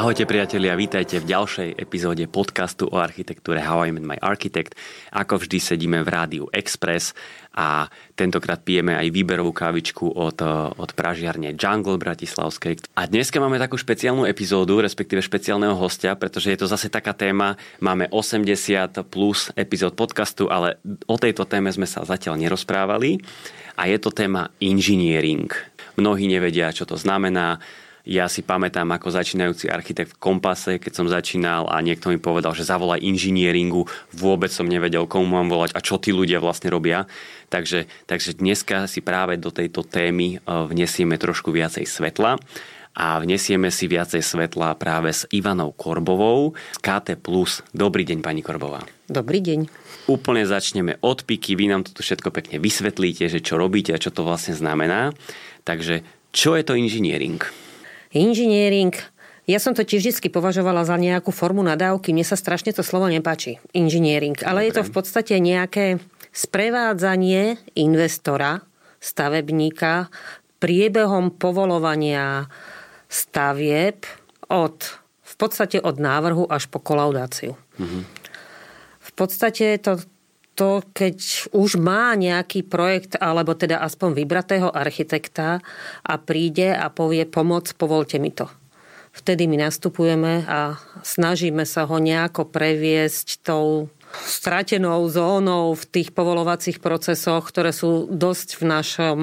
Ahojte priatelia, vítajte v ďalšej epizóde podcastu o architektúre How I Met My Architect. Ako vždy sedíme v Rádiu Express a tentokrát pijeme aj výberovú kávičku od pražiarne Jungle bratislavskej. A dneska máme takú špeciálnu epizódu, respektíve špeciálneho hostia, pretože je to zase taká téma, máme 80 plus epizód podcastu, ale o tejto téme sme sa zatiaľ nerozprávali a je to téma engineering. Mnohí nevedia, čo to znamená. Ja si pamätám ako začínajúci architekt v Kompase, keď som začínal a niekto mi povedal, že zavolaj inžinieringu, vôbec som nevedel, komu mám volať a čo tí ľudia vlastne robia. Takže dneska si práve do tejto témy vnesieme trošku viacej svetla a vnesieme si viacej svetla práve s Ivanou Korbovou z KT+. Dobrý deň, pani Korbová. Dobrý deň. Úplne začneme od piky, vy nám to tu všetko pekne vysvetlíte, že čo robíte a čo to vlastne znamená. Takže čo je to inžiniering? Inžiniering, ja som to tiež vždy považovala za nejakú formu nadávky. Mne sa strašne to slovo nepáči. Inžiniering. Ale je to v podstate nejaké sprevádzanie investora, stavebníka priebehom povolovania stavieb v podstate od návrhu až po kolaudáciu. Mhm. V podstate to, keď už má nejaký projekt, alebo teda aspoň vybratého architekta a príde a povie povolte mi to. Vtedy my nastupujeme a snažíme sa ho nejako previesť tou stratenou zónou v tých povolovacích procesoch, ktoré sú dosť v našom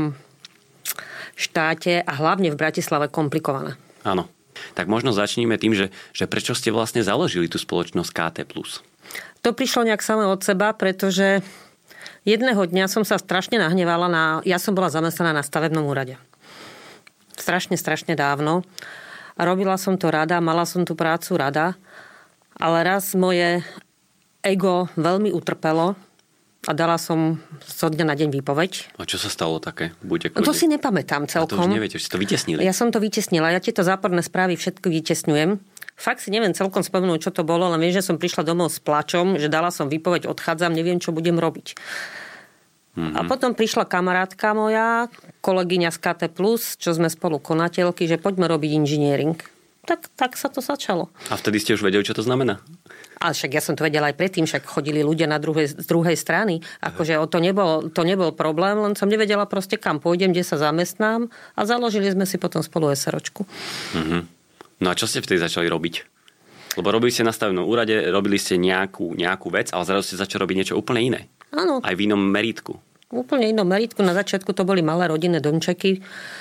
štáte a hlavne v Bratislave komplikované. Áno. Tak možno začníme tým, že prečo ste vlastne založili tú spoločnosť KT+. To prišlo nejak samé od seba, pretože jedného dňa som sa strašne nahnevala ja som bola zamestnaná na stavebnom úrade. Strašne dávno. A robila som to rada, mala som tú prácu rada, ale raz moje ego veľmi utrpelo a dala som zo dňa na deň výpoveď. A čo sa stalo také? To si nepamätám celkom. A to už neviete, že ste to vytesnili. Ja som to vytesnila. Ja tieto záporné správy všetko vytesňujem. Fakt si neviem celkom spomenúť, čo to bolo, ale viem, že som prišla domov s plačom, že dala som výpoveď, odchádzam, neviem, čo budem robiť. Mm-hmm. A potom prišla kamarátka moja, kolegyňa z KT+, čo sme spolu konateľky, že poďme robiť inžiniering. Tak sa to začalo. A vtedy ste už vedeli, čo to znamená? Ale však ja som to vedela aj predtým, však chodili ľudia z druhej strany. Akože to nebol problém, len som nevedela proste, kam pôjdem, kde sa zamestnám a založili sme si potom spolu SROčku. Mhm. No a čo ste vtedy začali robiť? Lebo robili ste na stavebnom úrade, robili ste nejakú vec, ale zrazu ste začali robiť niečo úplne iné. Áno. Aj v inom meritku. Úplne inom meritku. Na začiatku to boli malé rodinné domčeky.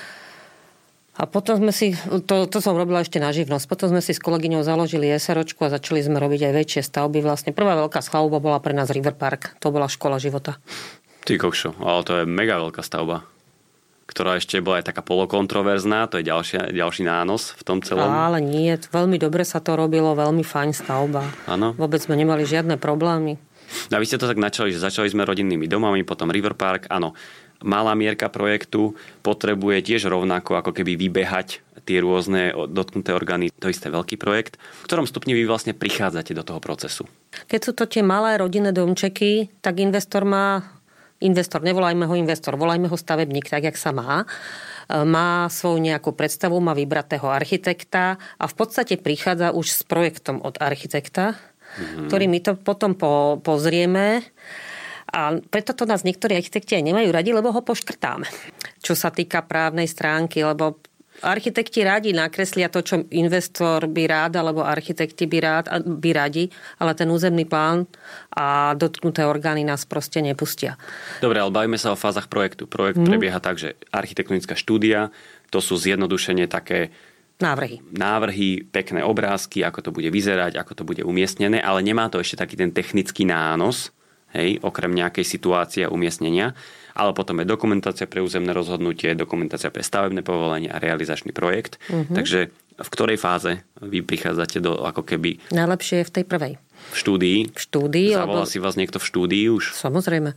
A potom sme si, to som robila ešte na živnosť, potom sme si s kolegyňou založili SROčku a začali sme robiť aj väčšie stavby. Vlastne prvá veľká stavba bola pre nás River Park. To bola škola života. Ty kokšo, ale to je mega veľká stavba, ktorá ešte bola aj taká polokontroverzná, to je ďalší nános v tom celom. Ale nie, veľmi dobre sa to robilo, veľmi fajn stavba. Áno. Vôbec sme nemali žiadne problémy. A vy ste to tak načali, že začali sme rodinnými domami, potom River Park, áno. Malá mierka projektu potrebuje tiež rovnako ako keby vybehať tie rôzne dotknuté orgány. To isté veľký projekt. V ktorom stupni vy vlastne prichádzate do toho procesu? Keď sú to tie malé rodinné domčeky, tak investor, nevolajme ho investor, volajme ho stavebník, tak jak sa má. Má svoju nejakú predstavu, má vybratého architekta a v podstate prichádza už s projektom od architekta, ktorý my to potom pozrieme. A preto to nás niektorí architekti aj nemajú radi, lebo ho poškrtáme. Čo sa týka právnej stránky, lebo architekti radi nakreslia to, čo investor by rád, alebo architekti by radi, ale ten územný plán a dotknuté orgány nás proste nepustia. Dobre, ale bavíme sa o fázach projektu. Projekt prebieha tak, že architektonická štúdia, to sú zjednodušene také návrhy, pekné obrázky, ako to bude vyzerať, ako to bude umiestnené, ale nemá to ešte taký ten technický nános, okrem nejakej situácie a umiestnenia, ale potom je dokumentácia pre územné rozhodnutie, dokumentácia pre stavebné povolenie a realizačný projekt. Takže v ktorej fáze vy prichádzate do ako keby... Najlepšie je v tej prvej. V štúdii? V štúdii. Zavolá si vás niekto v štúdii už? Samozrejme,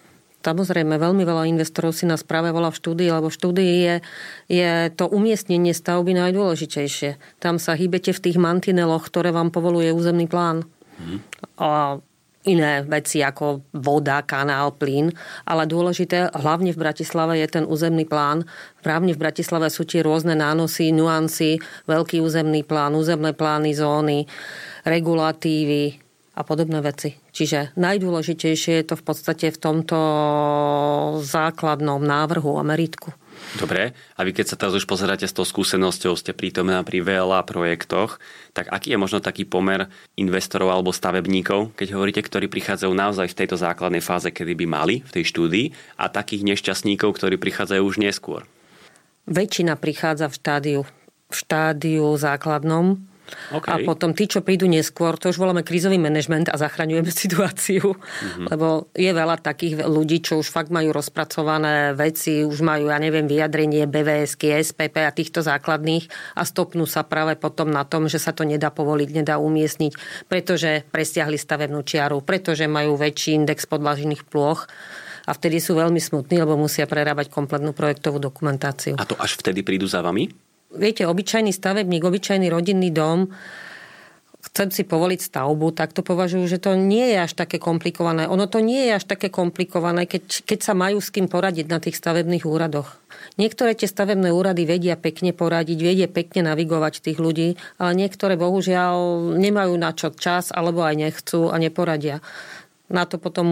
veľmi veľa investorov si nás práve volá v štúdii, lebo v štúdii je to umiestnenie stavby najdôležitejšie. Tam sa hýbete v tých mantineloch, ktoré vám povoluje územný plán. A iné veci ako voda, kanál, plyn, ale dôležité, hlavne v Bratislave je ten územný plán. Právne v Bratislave sú tie rôzne nánosy, nuancy, veľký územný plán, územné plány, zóny, regulatívy a podobné veci. Čiže najdôležitejšie je to v podstate v tomto základnom návrhu a meritku. Dobre, a vy keď sa teraz už pozeráte s tou skúsenosťou, ste prítomná pri veľa projektoch, tak aký je možno taký pomer investorov alebo stavebníkov, keď hovoríte, ktorí prichádzajú naozaj v tejto základnej fáze, kedy by mali v tej štúdii, a takých nešťastníkov, ktorí prichádzajú už neskôr? Väčšina prichádza v štádiu základnom. Okay. A potom tí, čo prídu neskôr, to už voláme krízový manažment a zachraňujeme situáciu. Lebo je veľa takých ľudí, čo už fakt majú rozpracované veci, už majú, vyjadrenie BVSky, SPP a týchto základných a stopnú sa práve potom na tom, že sa to nedá povoliť, nedá umiestniť, pretože prestiahli stavebnú čiaru, pretože majú väčší index podlažných plôch. A vtedy sú veľmi smutní, lebo musia prerábať kompletnú projektovú dokumentáciu. A to až vtedy prídu za vami? Viete, obyčajný stavebník, obyčajný rodinný dom, chcem si povoliť stavbu, tak to považujú, že to nie je až také komplikované. Ono to nie je až také komplikované, keď sa majú s kým poradiť na tých stavebných úradoch. Niektoré tie stavebné úrady vedia pekne poradiť, vedia pekne navigovať tých ľudí, ale niektoré bohužiaľ nemajú na čo čas, alebo aj nechcú a neporadia. Na to potom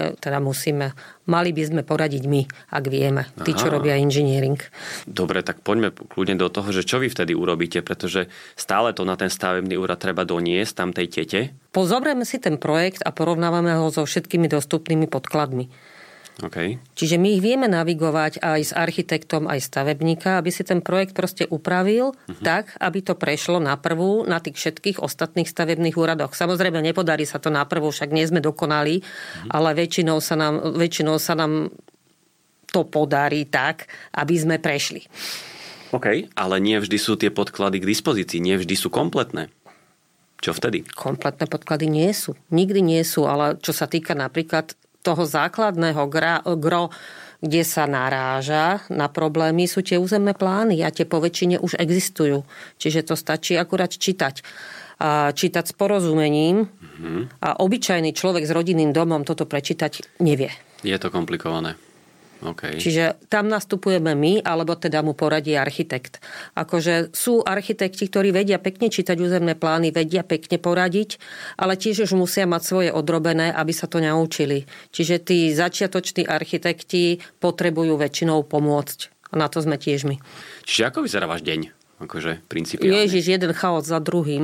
mali by sme poradiť my, ak vieme, tí, čo robia inžiniering. Dobre, tak poďme kľudne do toho, že čo vy vtedy urobíte, pretože stále to na ten stavebný úrad treba doniesť tam tej tete. Pozoberieme si ten projekt a porovnávame ho so všetkými dostupnými podkladmi. Okay. Čiže my ich vieme navigovať aj s architektom, aj stavebníka, aby si ten projekt proste upravil tak, aby to prešlo na prvú, na tých všetkých ostatných stavebných úradoch. Samozrejme, nepodarí sa to na prvú, však nie sme dokonali, ale väčšinou sa nám to podarí tak, aby sme prešli. OK, ale nie vždy sú tie podklady k dispozícii, nie vždy sú kompletné. Čo vtedy? Kompletné podklady nie sú. Nikdy nie sú, ale čo sa týka napríklad toho základného gro, kde sa naráža na problémy, sú tie územné plány a tie poväčšine už existujú. Čiže to stačí akurát čítať. A čítať s porozumením a obyčajný človek s rodinným domom toto prečítať nevie. Je to komplikované. Okay. Čiže tam nastupujeme my, alebo teda mu poradí architekt. Akože sú architekti, ktorí vedia pekne čítať územné plány, vedia pekne poradiť, ale tiež už musia mať svoje odrobené, aby sa to naučili. Čiže tí začiatoční architekti potrebujú väčšinou pomôcť. A na to sme tiež my. Čiže ako vyzerá váš deň? Akože principiálne. Ježiš, jeden chaos za druhým.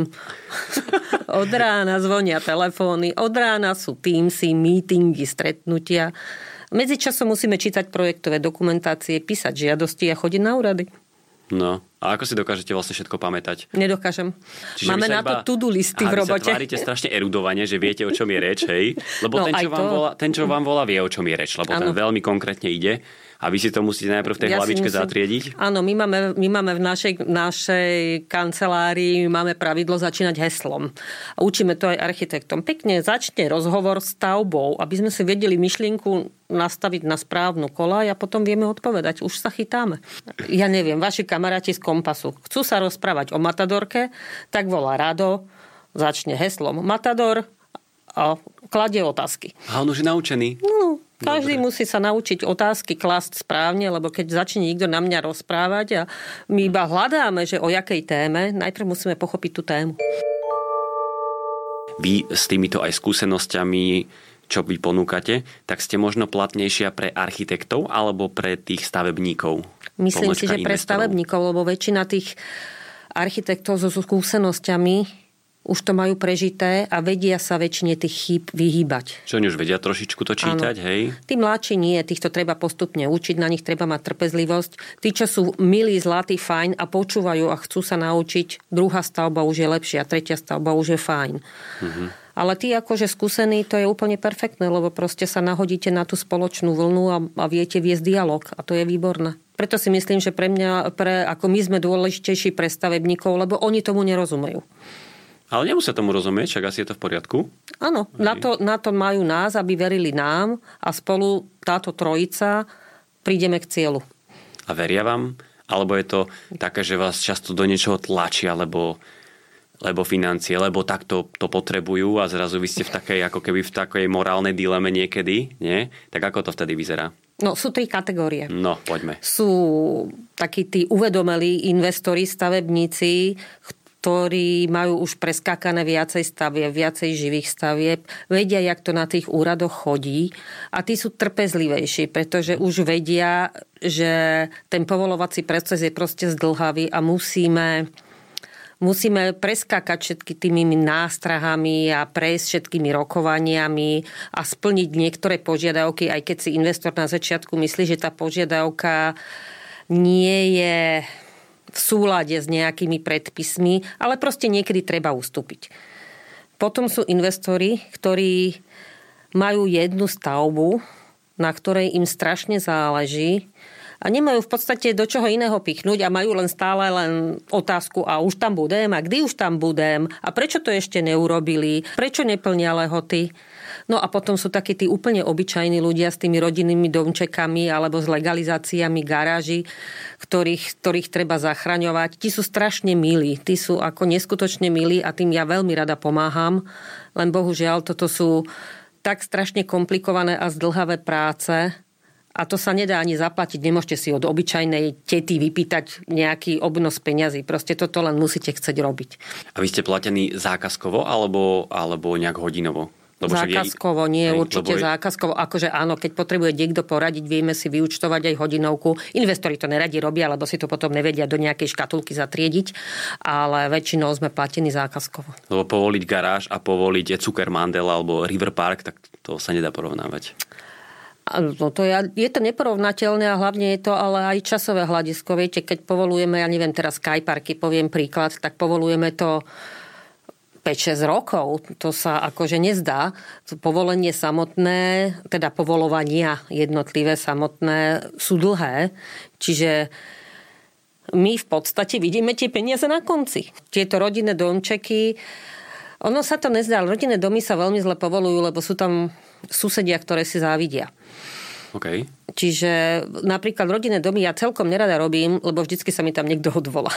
Od rána zvonia telefóny, od rána sú Teamsy, meetingy, stretnutia. Medzičasom musíme čítať projektové dokumentácie, písať žiadosti a chodiť na úrady. No, a ako si dokážete vlastne všetko pamätať? Nedokážem. Čiže máme na to to-do listy v robote. Vy sa tvárite strašne erudovane, že viete, o čom je reč, hej? Lebo ten, čo vám volá, vie, o čom je reč, lebo ten veľmi konkrétne ide. A vy si to musíte najprv v tej hlavičke zatriediť? Áno, my máme v našej kancelárii máme pravidlo začínať heslom. A učíme to aj architektom. Pekne začne rozhovor s stavbou, aby sme si vedeli myšlienku nastaviť na správnu koľaj a potom vieme odpovedať. Už sa chytáme. Ja neviem, vaši kamaráti z Kompasu chcú sa rozprávať o Matadorke, tak volá Rado, začne heslom Matador a kladie otázky. A on už je naučený. No, každý musí sa naučiť otázky klásť správne, lebo keď začne niekto na mňa rozprávať a my iba hľadáme, že o jakej téme, najprv musíme pochopiť tú tému. Vy s týmito aj skúsenosťami, čo vy ponúkate, tak ste možno platnejšia pre architektov alebo pre tých stavebníkov? Myslím si, že pre stavebníkov, lebo väčšina tých architektov so skúsenosťami už to majú prežité a vedia sa väčšine tých chýb vyhýbať. Čo oni už vedia trošičku to čítať, hej? Tí mladší nie, týchto treba postupne učiť, na nich treba mať trpezlivosť. Tí, čo sú milí, zlatí, fajn a počúvajú a chcú sa naučiť, druhá stavba už je lepšia, tretia stavba už je fajn. Ale tí akože skúsení, to je úplne perfektné, lebo proste sa nahodíte na tú spoločnú vlnu a viete viesť dialog a to je výborné. Preto si myslím, že pre mňa, ako my sme dôležitejší pre stavebníkov, lebo oni tomu nerozumejú. Ale nemusia tomu rozumieť, však asi je to v poriadku. Áno, na to majú nás, aby verili nám a spolu táto trojica prídeme k cieľu. A veria vám? Alebo je to také, že vás často do niečoho tlačia, lebo lebo financie, lebo takto to potrebujú a zrazu vy ste v takej, ako keby v takej morálnej dileme niekedy, nie? Tak ako to vtedy vyzerá? No, sú 3 kategórie. No, poďme. Sú takí tí uvedomelí investori, stavebníci, ktorí majú už preskákané viacej stavieb, viacej živých stavieb, vedia, jak to na tých úradoch chodí a tí sú trpezlivejší, pretože už vedia, že ten povolovací proces je proste zdĺhavý a musíme preskákať všetky tými nástrahami a prejsť všetkými rokovaniami a splniť niektoré požiadavky, aj keď si investor na začiatku myslí, že tá požiadavka nie je v súlade s nejakými predpismi, ale proste niekedy treba ustúpiť. Potom sú investori, ktorí majú jednu stavbu, na ktorej im strašne záleží a nemajú v podstate do čoho iného pichnúť a majú stále otázku, a už tam budem, a kdy už tam budem, a prečo to ešte neurobili, prečo neplnia lehoty. No a potom sú takí tí úplne obyčajní ľudia s tými rodinnými domčekami alebo s legalizáciami garáží, ktorých treba zachraňovať. Tí sú strašne milí, tí sú ako neskutočne milí a tým ja veľmi rada pomáham, len bohužiaľ toto sú tak strašne komplikované a zdĺhavé práce, a to sa nedá ani zaplatiť. Nemôžete si od obyčajnej tety vypýtať nejaký obnos peňazí. Proste toto len musíte chcieť robiť. A vy ste platení zákazkovo alebo nejak hodinovo? Zákazkovo, nie, určite zákazkovo. Akože áno, keď potrebuje niekto poradiť, vieme si vyúčtovať aj hodinovku. Investori to neradi robia, lebo si to potom nevedia do nejakej škatulky zatriediť, ale väčšinou sme platení zákazkovo. Lebo povoliť garáž a povoliť Zuckermandel alebo River Park, tak to sa nedá porovnávať. No je to neporovnateľné a hlavne je to ale aj časové hľadisko. Viete, keď povolujeme, ja neviem teraz Skyparky, poviem príklad, tak povolujeme to 5-6 rokov. To sa akože nezdá. Povolenie samotné, teda povolovania jednotlivé samotné sú dlhé. Čiže my v podstate vidíme tie peniaze na konci. Tieto rodinné domčeky, ono sa to nezdá, ale rodinné domy sa veľmi zle povolujú, lebo sú tam susedia, ktoré si závidia. Okay. Čiže napríklad rodinné domy ja celkom nerada robím, lebo vždycky sa mi tam niekto odvolá.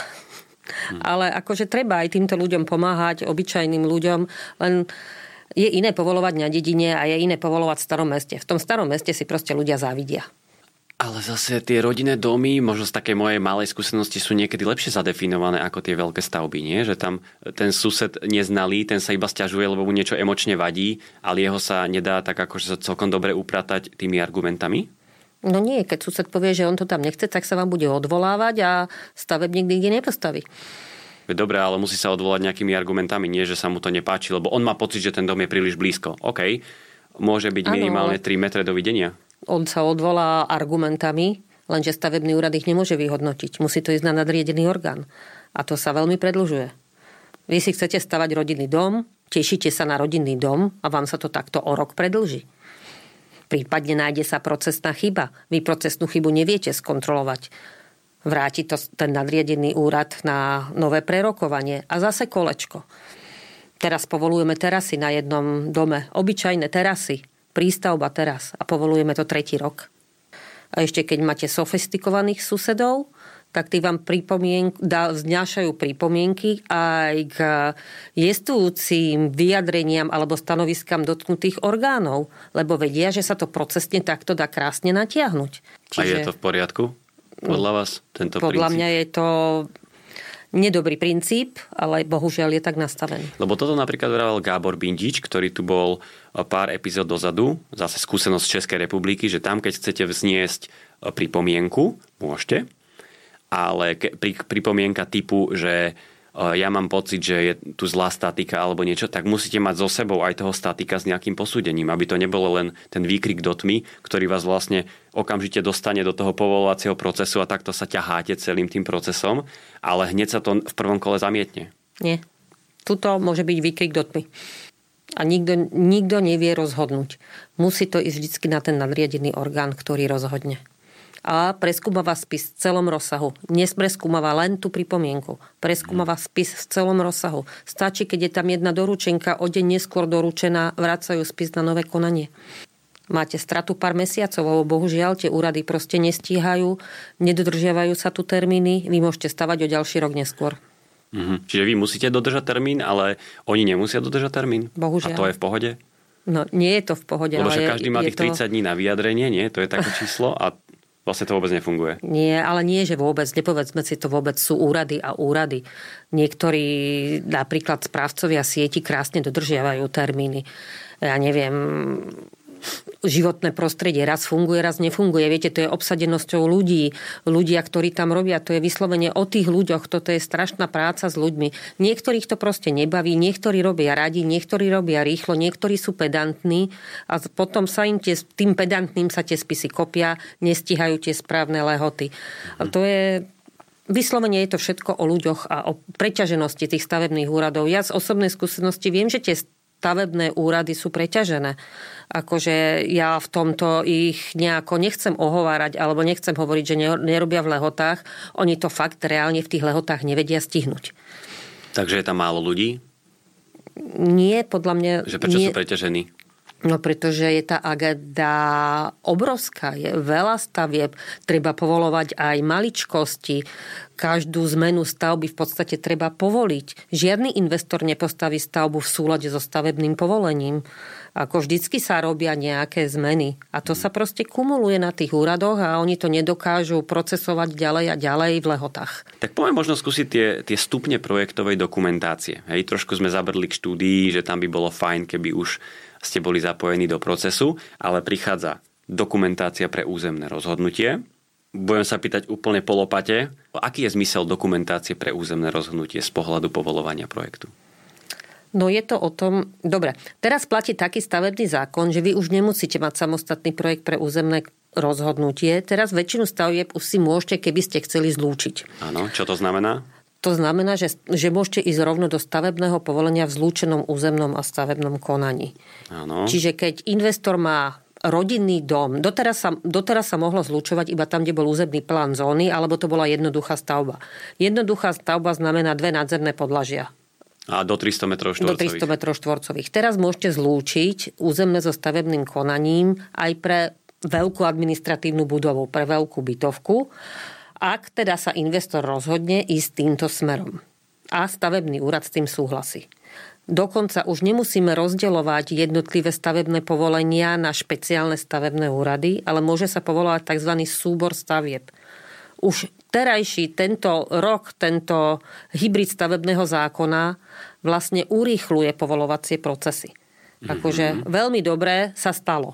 Ale akože treba aj týmto ľuďom pomáhať, obyčajným ľuďom, len je iné povolovať na dedine a je iné povolovať v starom meste. V tom starom meste si proste ľudia závidia. Ale zase tie rodinné domy, možno z takej mojej malej skúsenosti, sú niekedy lepšie zadefinované ako tie veľké stavby, nie? Že tam ten sused neznalý, ten sa iba sťažuje, lebo mu niečo emočne vadí, ale jeho sa nedá tak akože celkom dobre upratať tými argumentami? No nie, keď sused povie, že on to tam nechce, tak sa vám bude odvolávať a stavebník nikde nepostaví. Dobre, ale musí sa odvolať nejakými argumentami, nie, že sa mu to nepáči, lebo on má pocit, že ten dom je príliš blízko. OK, môže byť minimálne 3 metre dovidenia. On sa odvolá argumentami, lenže stavebný úrad ich nemôže vyhodnotiť. Musí to ísť na nadriadený orgán. A to sa veľmi predĺžuje. Vy si chcete stavať rodinný dom, tešíte sa na rodinný dom a vám sa to takto o rok predĺží. Prípadne nájde sa procesná chyba. Vy procesnú chybu neviete skontrolovať. Vráti to ten nadriadený úrad na nové prerokovanie. A zase kolečko. Teraz povolujeme terasy na jednom dome. Obyčajné terasy. Prístavba teras. A povolujeme to 3. rok. A ešte keď máte sofistikovaných susedov, tak tí vám vznášajú pripomienky aj k jestvujúcim vyjadreniam alebo stanoviskám dotknutých orgánov, lebo vedia, že sa to procesne takto dá krásne natiahnuť. A je to v poriadku? Podľa vás tento princíp? Podľa mňa je to nedobrý princíp, ale bohužiaľ je tak nastavený. Lebo toto napríklad vravel Gábor Bindič, ktorý tu bol pár epizód dozadu, zase skúsenosť Českej republiky, že tam, keď chcete vzniesť pripomienku, môžete, ale pripomienka typu, že ja mám pocit, že je tu zlá statika alebo niečo, tak musíte mať so sebou aj toho statika s nejakým posúdením, aby to nebolo len ten výkrik do tmy, ktorý vás vlastne okamžite dostane do toho povolovacieho procesu a takto sa ťaháte celým tým procesom, ale hneď sa to v prvom kole zamietne. Nie. Tuto môže byť výkrik do tmy. A nikto nevie rozhodnúť. Musí to ísť vždy na ten nadriadený orgán, ktorý rozhodne. A preskúmava spis v celom rozsahu. Nespreskúmava len tú pripomienku. Preskúmava spis v celom rozsahu. Stačí, keď je tam jedna doručenka, o deň neskôr doručená, vracajú spis na nové konanie. Máte stratu pár mesiacov, lebo bohužiaľ tie úrady proste nestíhajú, nedodržiavajú sa tu termíny, vy môžete stavať o ďalší rok neskôr. Čiže vy musíte dodržať termín, ale oni nemusia dodržať termín? Bohužiaľ. A to je v pohode? No, nie je to v pohode. Lebo ale každý má tých 30 dní na vyjadrenie, nie? To je také číslo a vlastne to vôbec nefunguje. Nie, ale nie, že vôbec. Nepovedzme si to vôbec. Sú úrady a úrady. Niektorí, napríklad správcovia sieti, krásne dodržiavajú termíny. Ja neviem, životné prostredie raz funguje, raz nefunguje. Viete, to je obsadenosťou ľudí. Ľudia, ktorí tam robia, to je vyslovene o tých ľuďoch. Toto je strašná práca s ľuďmi. Niektorých to proste nebaví, niektorí robia radi, niektorí robia rýchlo, niektorí sú pedantní a potom sa im tým pedantným sa tie spisy kopia, nestíhajú tie správne lehoty. A to je... Vyslovene je to všetko o ľuďoch a o preťaženosti tých stavebných úradov. Ja z osobnej skúsenosti viem, že tie stavebné úrady sú preťažené. Akože ja v tomto ich nejako nechcem ohovárať alebo nechcem hovoriť, že nerobia v lehotách. Oni to fakt reálne v tých lehotách nevedia stihnúť. Takže je tam málo ľudí? Nie, podľa mňa... Že prečo sú preťažení? No pretože je tá agenda obrovská, je veľa stavieb, treba povolovať aj maličkosti, každú zmenu stavby v podstate treba povoliť. Žiadny investor nepostaví stavbu v súlade so stavebným povolením. Ako vždycky sa robia nejaké zmeny. A to sa proste kumuluje na tých úradoch a oni to nedokážu procesovať ďalej a ďalej v lehotách. Tak poďme možno skúsiť tie stupne projektovej dokumentácie. Hej, trošku sme zabrdli k štúdii, že tam by bolo fajn, keby už ste boli zapojení do procesu, ale prichádza dokumentácia pre územné rozhodnutie. Budem sa pýtať úplne po lopate, aký je zmysel dokumentácie pre územné rozhodnutie z pohľadu povoľovania projektu? No je to o tom... Dobre, teraz platí taký stavebný zákon, že vy už nemusíte mať samostatný projekt pre územné rozhodnutie. Teraz väčšinu stavieb už si môžete, keby ste chceli zlúčiť. Áno, čo to znamená? To znamená, že môžete ísť rovno do stavebného povolenia v zlúčenom územnom a stavebnom konaní. Áno. Čiže keď investor má rodinný dom, doteraz sa mohlo zlúčovať iba tam, kde bol územný plán zóny, alebo to bola jednoduchá stavba. Jednoduchá stavba znamená 2 nadzemné podlažia. A do 300 metrov štvorcových. Do 300 metrov štvorcových. Teraz môžete zlúčiť územné so stavebným konaním aj pre veľkú administratívnu budovu, pre veľkú bytovku, ak teda sa investor rozhodne ísť týmto smerom. A stavebný úrad s tým súhlasí. Dokonca už nemusíme rozdeľovať jednotlivé stavebné povolenia na špeciálne stavebné úrady, ale môže sa povolovať tzv. Súbor stavieb. Už terajší tento rok, tento hybrid stavebného zákona vlastne urýchľuje povolovacie procesy. Akože veľmi dobré sa stalo.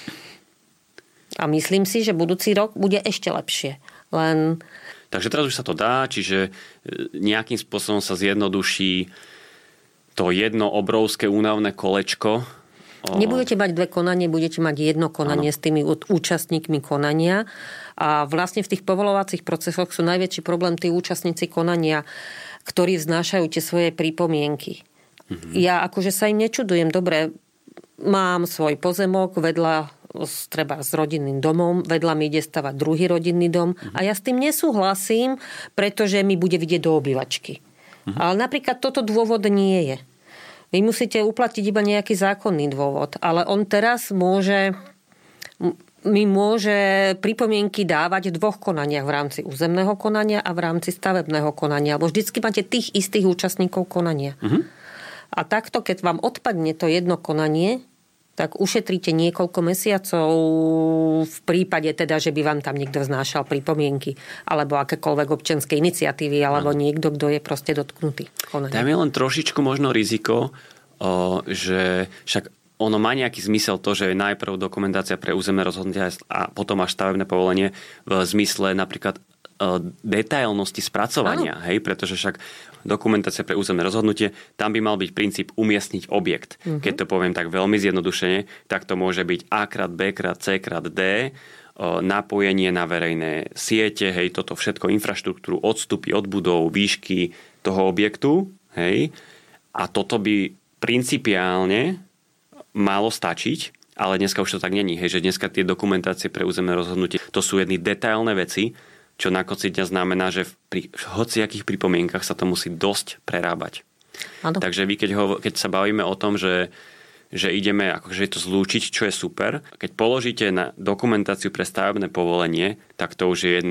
A myslím si, že budúci rok bude ešte lepšie. Takže teraz už sa to dá, čiže nejakým spôsobom sa zjednoduší to jedno obrovské únavné kolečko. Nebudete mať 2 konanie, budete mať jedno konanie s tými účastníkmi konania. A vlastne v tých povolovacích procesoch sú najväčší problém tí účastníci konania, ktorí vznášajú tie svoje pripomienky. Ja akože sa im nečudujem. Dobre, mám svoj pozemok vedľa treba s rodinným domom, vedľa mi ide stavať druhý rodinný dom a ja s tým nesúhlasím, pretože mi bude vidieť do obývačky. Ale napríklad toto dôvod nie je. Vy musíte uplatiť iba nejaký zákonný dôvod, ale on teraz môže pripomienky dávať v 2 konaniach v rámci územného konania a v rámci stavebného konania, lebo vždycky máte tých istých účastníkov konania. A takto, keď vám odpadne to jedno konanie, tak ušetríte niekoľko mesiacov v prípade teda, že by vám tam niekto vznášal pripomienky alebo akékoľvek občianske iniciatívy alebo niekto, kto je proste dotknutý konaním. Tam je len trošičku možno riziko, že však ono má nejaký zmysel to, že je najprv dokumentácia pre územné rozhodnutia a potom až stavebné povolenie v zmysle napríklad detailnosti spracovania, hej, pretože však dokumentácia pre územné rozhodnutie, tam by mal byť princíp umiestniť objekt. Keď to poviem tak veľmi zjednodušene, tak to môže byť A krát B krát C krát D, napojenie na verejné siete, hej, toto všetko, infraštruktúru, odstupy od budov, výšky toho objektu, hej, a toto by principiálne malo stačiť, ale dneska už to tak není, hej, že dneska tie dokumentácie pre územné rozhodnutie, to sú jedny detailné veci, čo na konci dňa znamená, že pri hociakých pripomienkach sa to musí dosť prerábať. Ano. Takže vy, keď sa bavíme o tom, že ideme akože to zlúčiť, čo je super, keď položíte na dokumentáciu pre stavebné povolenie, tak to už je jedna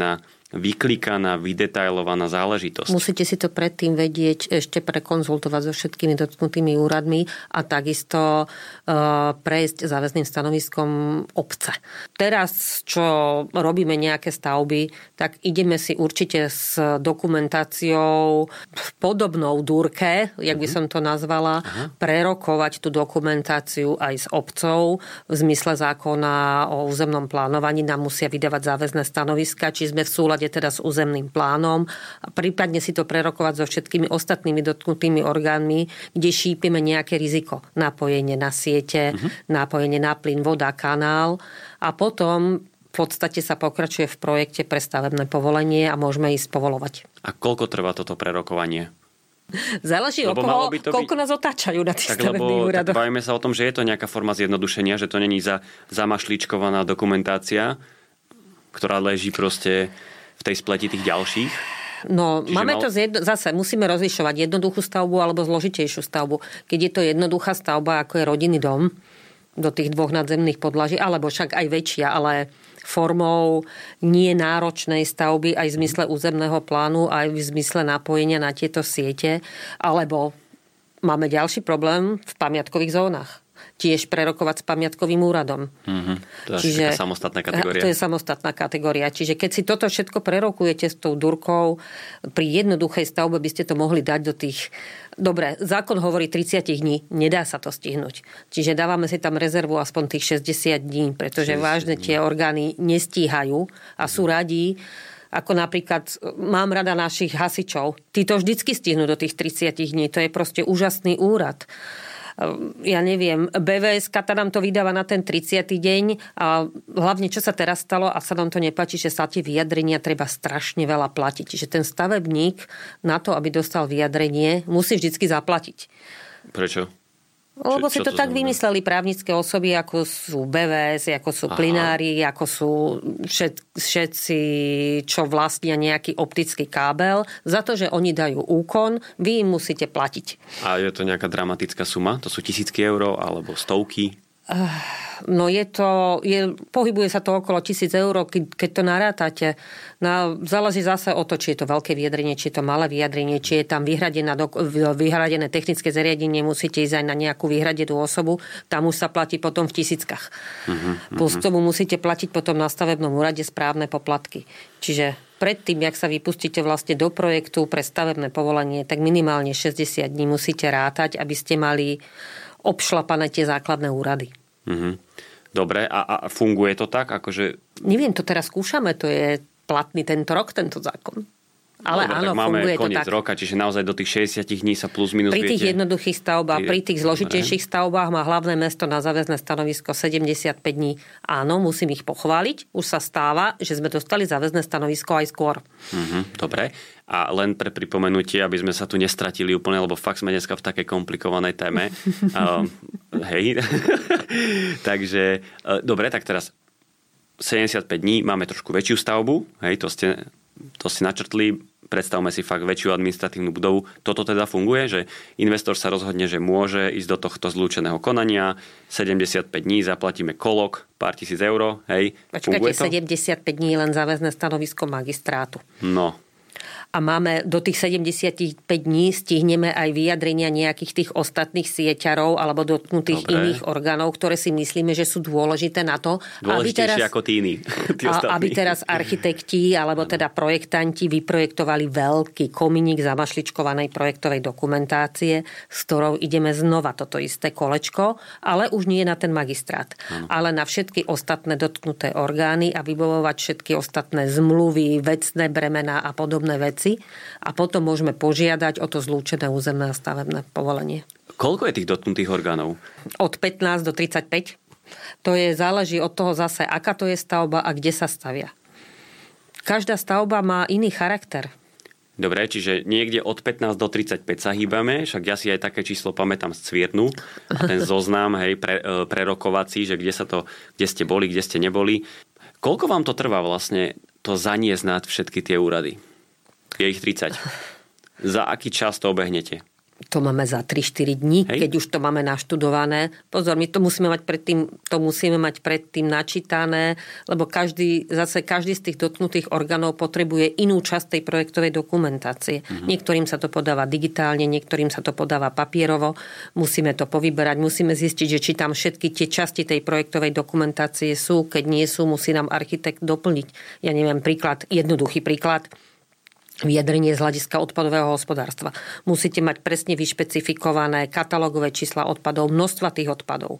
vyklikaná, vydetailovaná záležitosť. Musíte si to predtým vedieť, ešte prekonzultovať so všetkými dotknutými úradmi a takisto prejsť záväzným stanoviskom obce. Teraz, čo robíme nejaké stavby, tak ideme si určite s dokumentáciou v podobnou dúrke, jak by som to nazvala, prerokovať tú dokumentáciu aj s obcou. V zmysle zákona o územnom plánovaní nám musia vydávať záväzné stanoviska, či sme v súlade teda s územným plánom a prípadne si to prerokovať so všetkými ostatnými dotknutými orgánmi, kde šípime nejaké riziko. Napojenie na siete, napojenie na plyn, voda, kanál a potom v podstate sa pokračuje v projekte pre stavebné povolenie a môžeme ísť povolovať. A koľko trvá toto prerokovanie? Záleží od toho, koľko nás otáčajú na tých stavebných úradoch. Tak bavíme sa o tom, že je to nejaká forma zjednodušenia, že to není zamašličkovaná dokumentácia, ktorá leží proste v tej spleti tých ďalších. No, máme to zase, musíme rozlišovať jednoduchú stavbu alebo zložitejšiu stavbu. Keď je to jednoduchá stavba, ako je rodinný dom, do tých 2 nadzemných podlaží, alebo však aj väčšia, ale formou nie náročnej stavby aj v zmysle územného plánu, aj v zmysle napojenia na tieto siete, alebo máme ďalší problém v pamiatkových zónach. Tiež prerokovať s pamiatkovým úradom. To je samostatná kategória. To je samostatná kategória. Čiže keď si toto všetko prerokujete s tou durkou, pri jednoduchej stavbe by ste to mohli dať do tých... Dobre, zákon hovorí 30 dní, nedá sa to stihnúť. Čiže dávame si tam rezervu aspoň tých 60 dní, pretože vážne tie orgány nestíhajú a sú radí, ako napríklad mám rada našich hasičov. Tí to vždycky stihnú do tých 30 dní. To je proste úžasný úrad. Ja neviem, BVS-ka nám to vydáva na ten 30. deň a hlavne, čo sa teraz stalo a sa nám to nepáči, že sa tie vyjadrenia treba strašne veľa platiť. Čiže ten stavebník na to, aby dostal vyjadrenie, musí vždycky zaplatiť. Prečo? Lebo si to tak vymysleli právnické osoby, ako sú BVS, ako sú plinári, ako sú všetci, čo vlastnia nejaký optický kábel. Za to, že oni dajú úkon, vy im musíte platiť. A je to nejaká dramatická suma? To sú tisícky eur alebo stovky? No pohybuje sa to okolo 1000 eur, keď to narátate. Záleží zase o to, či je to veľké vyjadrenie, či je to malé vyjadrenie, či je tam vyhradené technické zariadenie, musíte ísť aj na nejakú vyhradenú osobu, tam už sa platí potom v tisíckach. Plus k tomu musíte platiť potom na stavebnom úrade správne poplatky. Čiže predtým, jak sa vypustíte vlastne do projektu pre stavebné povolenie, tak minimálne 60 dní musíte rátať, aby ste mali obšlapané tie základné úrady. Dobre, a funguje to tak? Akože... Neviem, to teraz skúšame, to je platný tento rok, tento zákon. Ale dobre, áno, máme funguje to tak. Máme koniec roka, čiže naozaj do tých 60 dní sa plus minus pri tých jednoduchých stavbách, pri tých zložitejších stavbách má hlavné mesto na záväzné stanovisko 75 dní. Áno, musím ich pochváliť. Už sa stáva, že sme dostali záväzné stanovisko aj skôr. Dobre. A len pre pripomenutie, aby sme sa tu nestratili úplne, lebo fakt sme dneska v takej komplikovanej téme. Hej. Takže, dobre, tak teraz 75 dní, máme trošku väčšiu stavbu. Hej, to ste načrtli. Predstavme si fakt väčšiu administratívnu budovu. Toto teda funguje, že investor sa rozhodne, že môže ísť do tohto zlúčeného konania. 75 dní, zaplatíme kolok, pár tisíc eur. Hej, počkajte, 75 dní len záväzné stanovisko magistrátu. No. A máme do tých 75 dní stihneme aj vyjadrenia nejakých tých ostatných sieťarov alebo dotknutých iných orgánov, ktoré si myslíme, že sú dôležité na to, dôležitejšie ako tí aby teraz architekti alebo teda projektanti vyprojektovali veľký kominík zamašličkovanej projektovej dokumentácie, s ktorou ideme znova toto isté kolečko, ale už nie na ten magistrát, ale na všetky ostatné dotknuté orgány a vybavovať všetky ostatné zmluvy, vecné bremená a podobné veci. A potom môžeme požiadať o to zlúčené územné a stavebné povolenie. Koľko je tých dotknutých orgánov? Od 15 do 35. To záleží od toho zase, aká to je stavba a kde sa stavia. Každá stavba má iný charakter. Dobre, čiže niekde od 15 do 35 sa hýbame, však ja si aj také číslo pamätám z Cviernu a ten zoznam, hej, prerokovací, že kde ste boli, kde ste neboli. Koľko vám to trvá vlastne to zaniesť nad všetky tie úrady? Je ich 30. Za aký čas to obehnete? To máme za 3-4 dní, keď už to máme naštudované. Pozor, my to musíme mať predtým načítané, lebo každý z tých dotknutých orgánov potrebuje inú časť tej projektovej dokumentácie. Niektorým sa to podáva digitálne, niektorým sa to podáva papierovo. Musíme to povyberať, musíme zistiť, že či tam všetky tie časti tej projektovej dokumentácie sú. Keď nie sú, musí nám architekt doplniť. Ja neviem, jednoduchý príklad. Vyjadrenie z hľadiska odpadového hospodárstva. Musíte mať presne vyšpecifikované katalógové čísla odpadov, množstva tých odpadov.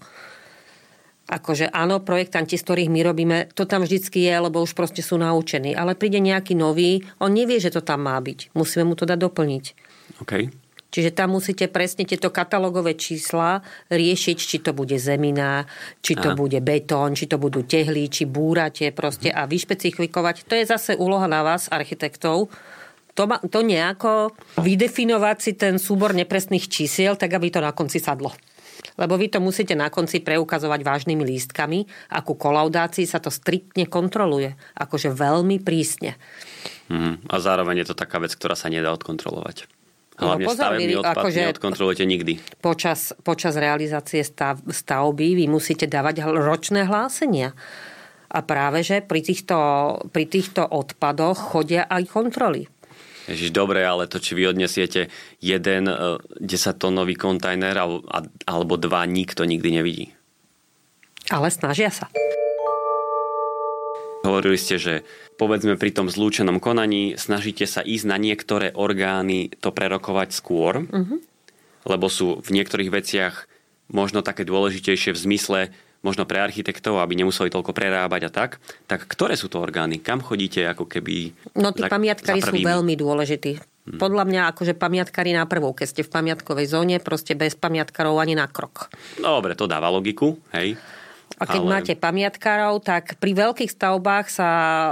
Akože áno, projektanti, z ktorých my robíme, to tam vždycky je, lebo už proste sú naučení. Ale príde nejaký nový, on nevie, že to tam má byť. Musíme mu to dať doplniť. Okay. Čiže tam musíte presne tieto katalógové čísla riešiť, či to bude zemina, či to bude betón, či to budú tehly, či búrate proste a vyšpecifikovať. To je zase úloha na vás, architektov, to nejako vydefinovať si ten súbor nepresných čísiel, tak aby to na konci sadlo. Lebo vy to musíte na konci preukazovať vážnymi lístkami a ku kolaudácii sa to striktne kontroluje. Akože veľmi prísne. A zároveň je to taká vec, ktorá sa nedá odkontrolovať. Hlavne stavebný odpad neodkontrolujete nikdy. Počas realizácie stavby vy musíte dávať ročné hlásenia. A práve, že pri týchto odpadoch chodia aj kontroly. Ježiš, dobre, ale to, či vy odnesiete jeden 10-tónový kontajner alebo dva, nikto nikdy nevidí. Ale snažia sa. Hovorili ste, že povedzme pri tom zlúčenom konaní snažíte sa ísť na niektoré orgány to prerokovať skôr, lebo sú v niektorých veciach možno také dôležitejšie v zmysle možno pre architektov, aby nemuseli toľko prerábať a tak ktoré sú to orgány? Kam chodíte ako keby... No tí pamiatkári sú veľmi dôležití. Podľa mňa akože pamiatkári na prvou, keď ste v pamiatkovej zóne, proste bez pamiatkárov ani na krok. Dobre, to dáva logiku, hej. A keď máte pamiatkárov, tak pri veľkých stavbách sa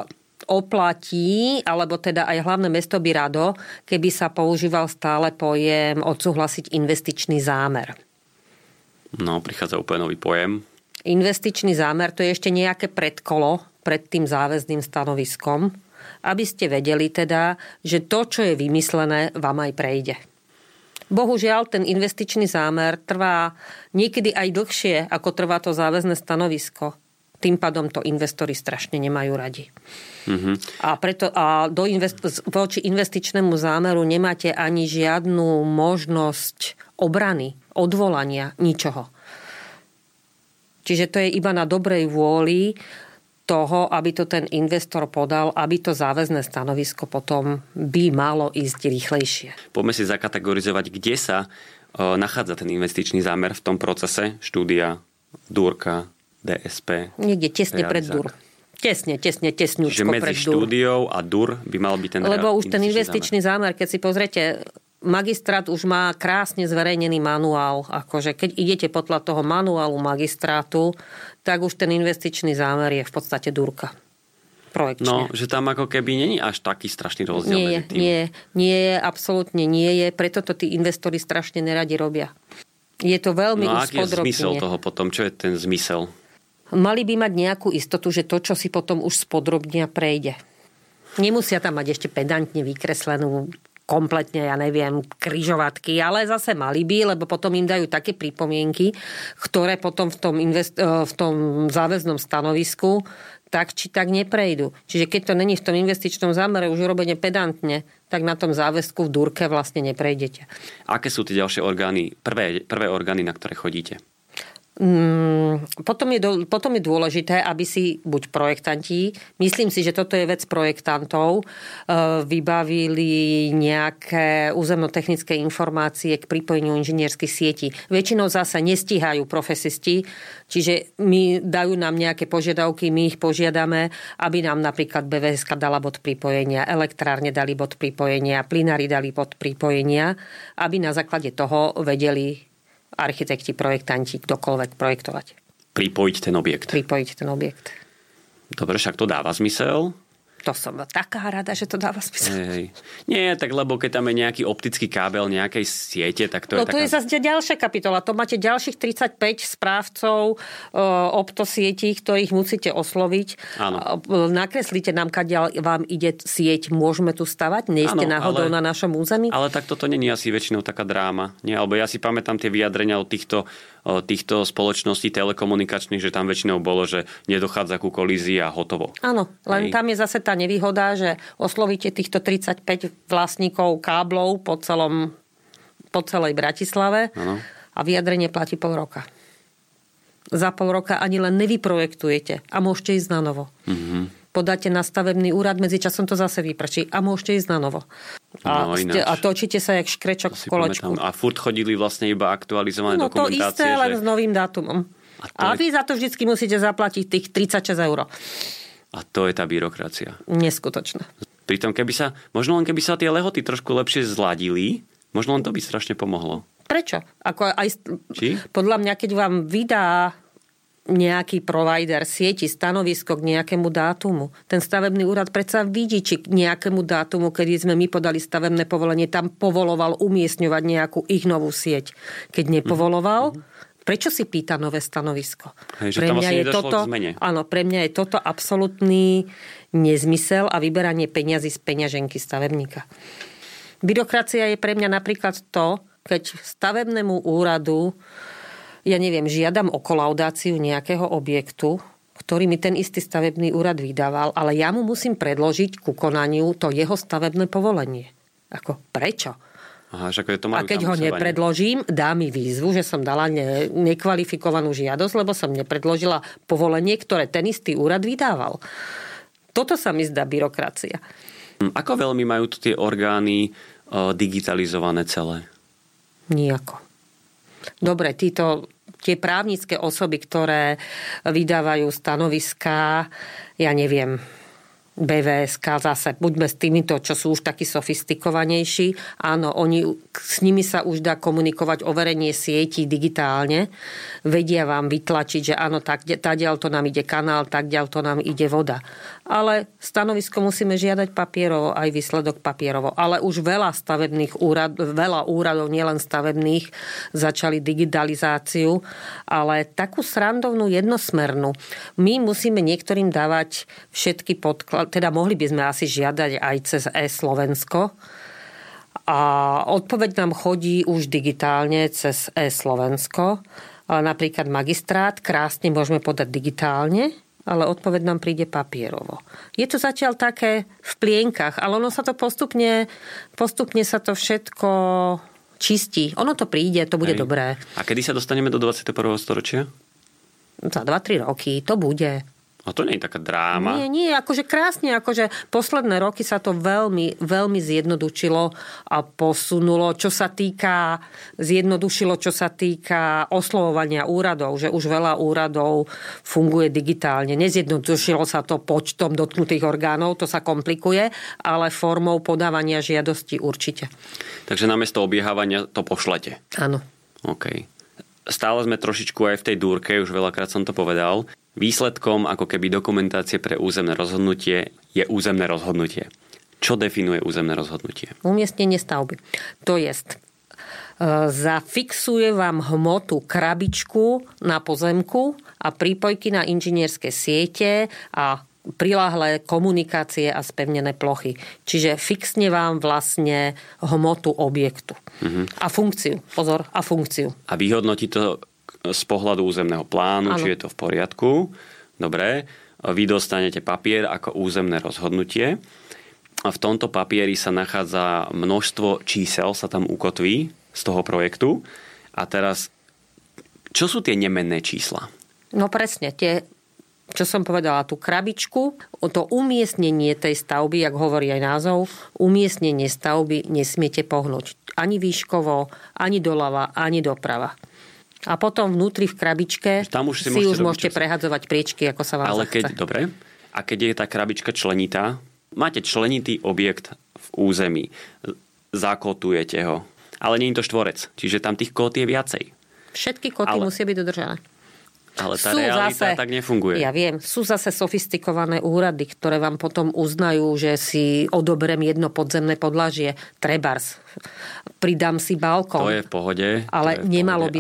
oplatí, alebo teda aj hlavné mesto by rado, keby sa používal stále pojem odsúhlasiť investičný zámer. No, prichádza úplne nový pojem. Investičný zámer, to je ešte nejaké predkolo pred tým záväzným stanoviskom, aby ste vedeli teda, že to, čo je vymyslené, vám aj prejde. Bohužiaľ, ten investičný zámer trvá niekedy aj dlhšie, ako trvá to záväzné stanovisko. Tým pádom to investori strašne nemajú radi. A preto voči investičnému zámeru nemáte ani žiadnu možnosť obrany, odvolania, ničoho. Čiže to je iba na dobrej vôli toho, aby to ten investor podal, aby to záväzné stanovisko potom by malo ísť rýchlejšie. Poďme si zakategorizovať, kde sa nachádza ten investičný zámer v tom procese štúdia DURka, DSP. Niekde tesne pred DUR. Tesňučko Čiže medzi pred DUR. štúdiou a DUR by mal byť ten Lebo už ten investičný zámer, keď si pozriete, magistrát už má krásne zverejnený manuál. Akože keď idete podľa toho manuálu magistrátu, tak už ten investičný zámer je v podstate DURka. Projekčne. No, že tam ako keby není až taký strašný rozdiel medzi tým. Nie, absolútne nie je. Preto to tí investori strašne neradi robia. Je to veľmi už spodrobne. No aký je zmysel toho potom? Čo je ten zmysel? Mali by mať nejakú istotu, že to, čo si potom už spodrobnia, prejde. Nemusia tam mať ešte pedantne vykreslenú kompletne, ja neviem, križovatky, ale zase mali by, lebo potom im dajú také pripomienky, ktoré potom v tom záväznom stanovisku tak či tak neprejdú. Čiže keď to není v tom investičnom zámere už urobené pedantne, tak na tom záväzku v DURke vlastne neprejdete. Aké sú tie ďalšie orgány, prvé orgány, na ktoré chodíte? Potom je dôležité, aby si buď projektanti, myslím si, že toto je vec projektantov, vybavili nejaké územnotechnické informácie k pripojeniu inžinierských sietí. Väčšinou zasa nestíhajú profesisti, čiže dajú nám nejaké požiadavky, my ich požiadame, aby nám napríklad BVSK dala bod pripojenia, elektrárne dali bod pripojenia, plynári dali bod pripojenia, aby na základe toho vedeli architekti, projektanti, kdokoľvek projektovať. Pripojiť ten objekt. Pripojiť ten objekt. Dobre, však to dáva zmysel. To som taká rada, že to dáva zmysel. Hej. Nie, tak lebo keď tam je nejaký optický kábel nejakej siete, tak to je taká... to je zase ďalšia kapitola. To máte ďalších 35 správcov optosietí, ktorých musíte osloviť. Áno. Nakreslíte nám, kadiaľ vám ide sieť. Môžeme tu stavať? Nie ste náhodou na našom území? Ale tak toto nie je asi väčšinou taká dráma. Nie? Alebo ja si pamätám tie vyjadrenia od týchto spoločností telekomunikačných, že tam väčšinou bolo, že nedochádza ku kolízii a hotovo. Áno, len tam je zase tá nevýhoda, že oslovíte týchto 35 vlastníkov káblov po celej Bratislave. Áno. A vyjadrenie platí pol roka. Za pol roka ani len nevyprojektujete a môžete ísť na novo. Podáte na stavebný úrad, medzičasom to zase vyprčí a môžete ísť na novo. A točíte sa jak škrečok v kolečku. A furt chodili vlastne iba aktualizované dokumentácie. No to isté, len s novým dátumom. A vy za to vždycky musíte zaplatiť tých 36 €. A to je tá byrokracia. Neskutočná. Pritom možno len keby sa tie lehoty trošku lepšie zladili, možno len to by strašne pomohlo. Prečo? Či? Podľa mňa, keď vám vydá nejaký provider sieti stanovisko k nejakému dátumu. Ten stavebný úrad predsa vidí, či k nejakému dátumu, kedy sme my podali stavebné povolenie, tam povoloval umiestňovať nejakú ich novú sieť. Keď nepovoloval, prečo si pýta nové stanovisko? Pre mňa je toto, áno, pre mňa je toto absolútny nezmysel a vyberanie peňazí z peňaženky stavebníka. Byrokracia je pre mňa napríklad to, keď stavebnému úradu žiadam o kolaudáciu nejakého objektu, ktorý mi ten istý stavebný úrad vydával, ale ja mu musím predložiť ku konaniu to jeho stavebné povolenie. Prečo? Aha, a keď ho nepredložím, dá mi výzvu, že som dala nekvalifikovanú žiadosť, lebo som nepredložila povolenie, ktoré ten istý úrad vydával. Toto sa mi zdá byrokracia. Ako veľmi majú tu tie orgány digitalizované celé? Nijako. Dobre, tie právnické osoby, ktoré vydávajú stanoviská, BVSK zase, buďme s týmito, čo sú už takí sofistikovanejší. Áno, s nimi sa už dá komunikovať overenie sietí digitálne. Vedia vám vytlačiť, že áno, tadiaľ to nám ide kanál, tadiaľ to nám ide voda. Ale stanovisko musíme žiadať papierovo, aj výsledok papierovo. Ale už veľa úradov, nielen stavebných, začali digitalizáciu, ale takú srandovnú jednosmernú. My musíme niektorým dávať všetky podklady, teda mohli by sme asi žiadať aj cez e-Slovensko. A odpoveď nám chodí už digitálne cez e-Slovensko. Ale napríklad magistrát krásne môžeme podať digitálne, ale odpoveď nám príde papierovo. Je to zatiaľ také v plienkach, ale ono sa to postupne sa to všetko čistí. Ono to príde, to bude dobré. A kedy sa dostaneme do 21. storočia? Za 2-3 roky to bude. A to nie je taká dráma. Nie, krásne, posledné roky sa to veľmi, veľmi zjednodušilo a posunulo, zjednodušilo, čo sa týka oslovovania úradov, že už veľa úradov funguje digitálne. Nezjednodušilo sa to počtom dotknutých orgánov, to sa komplikuje, ale formou podávania žiadosti určite. Takže namiesto obiehávania to pošlete. Áno. OK. Stále sme trošičku aj v tej dúrke, už veľakrát som to povedal. Výsledkom ako keby dokumentácie pre územné rozhodnutie je územné rozhodnutie. Čo definuje územné rozhodnutie? Umiestnenie stavby. To jest, zafixuje vám hmotu krabičku na pozemku a prípojky na inžinierské siete a priláhlé komunikácie a spevnené plochy. Čiže fixne vám vlastne hmotu objektu. A funkciu. Pozor, a funkciu. A vyhodnotí to z pohľadu územného plánu, či je to v poriadku. Dobre. Vy dostanete papier ako územné rozhodnutie. A v tomto papieri sa nachádza množstvo čísel, sa tam ukotví z toho projektu. A teraz, čo sú tie nemenné čísla? No presne, čo som povedala, tú krabičku, to umiestnenie tej stavby, jak hovorí aj názov, umiestnenie stavby nesmiete pohnúť. Ani výškovo, ani doľava, ani doprava. A potom vnútri v krabičke si už môžete prehadzovať priečky, ako sa vám zachce. Dobre. A keď je tá krabička členitá, máte členitý objekt v území, zakotujete ho, ale nie je to štvorec, čiže tam tých kód je viacej. Všetky kódy musia byť dodržané. Ale tá realita tak nefunguje. Ja viem, sú zase sofistikované úrady, ktoré vám potom uznajú, že si odoberiem jedno podzemné podlažie, trebárs, pridám si balkón. To je v pohode. Ale nemalo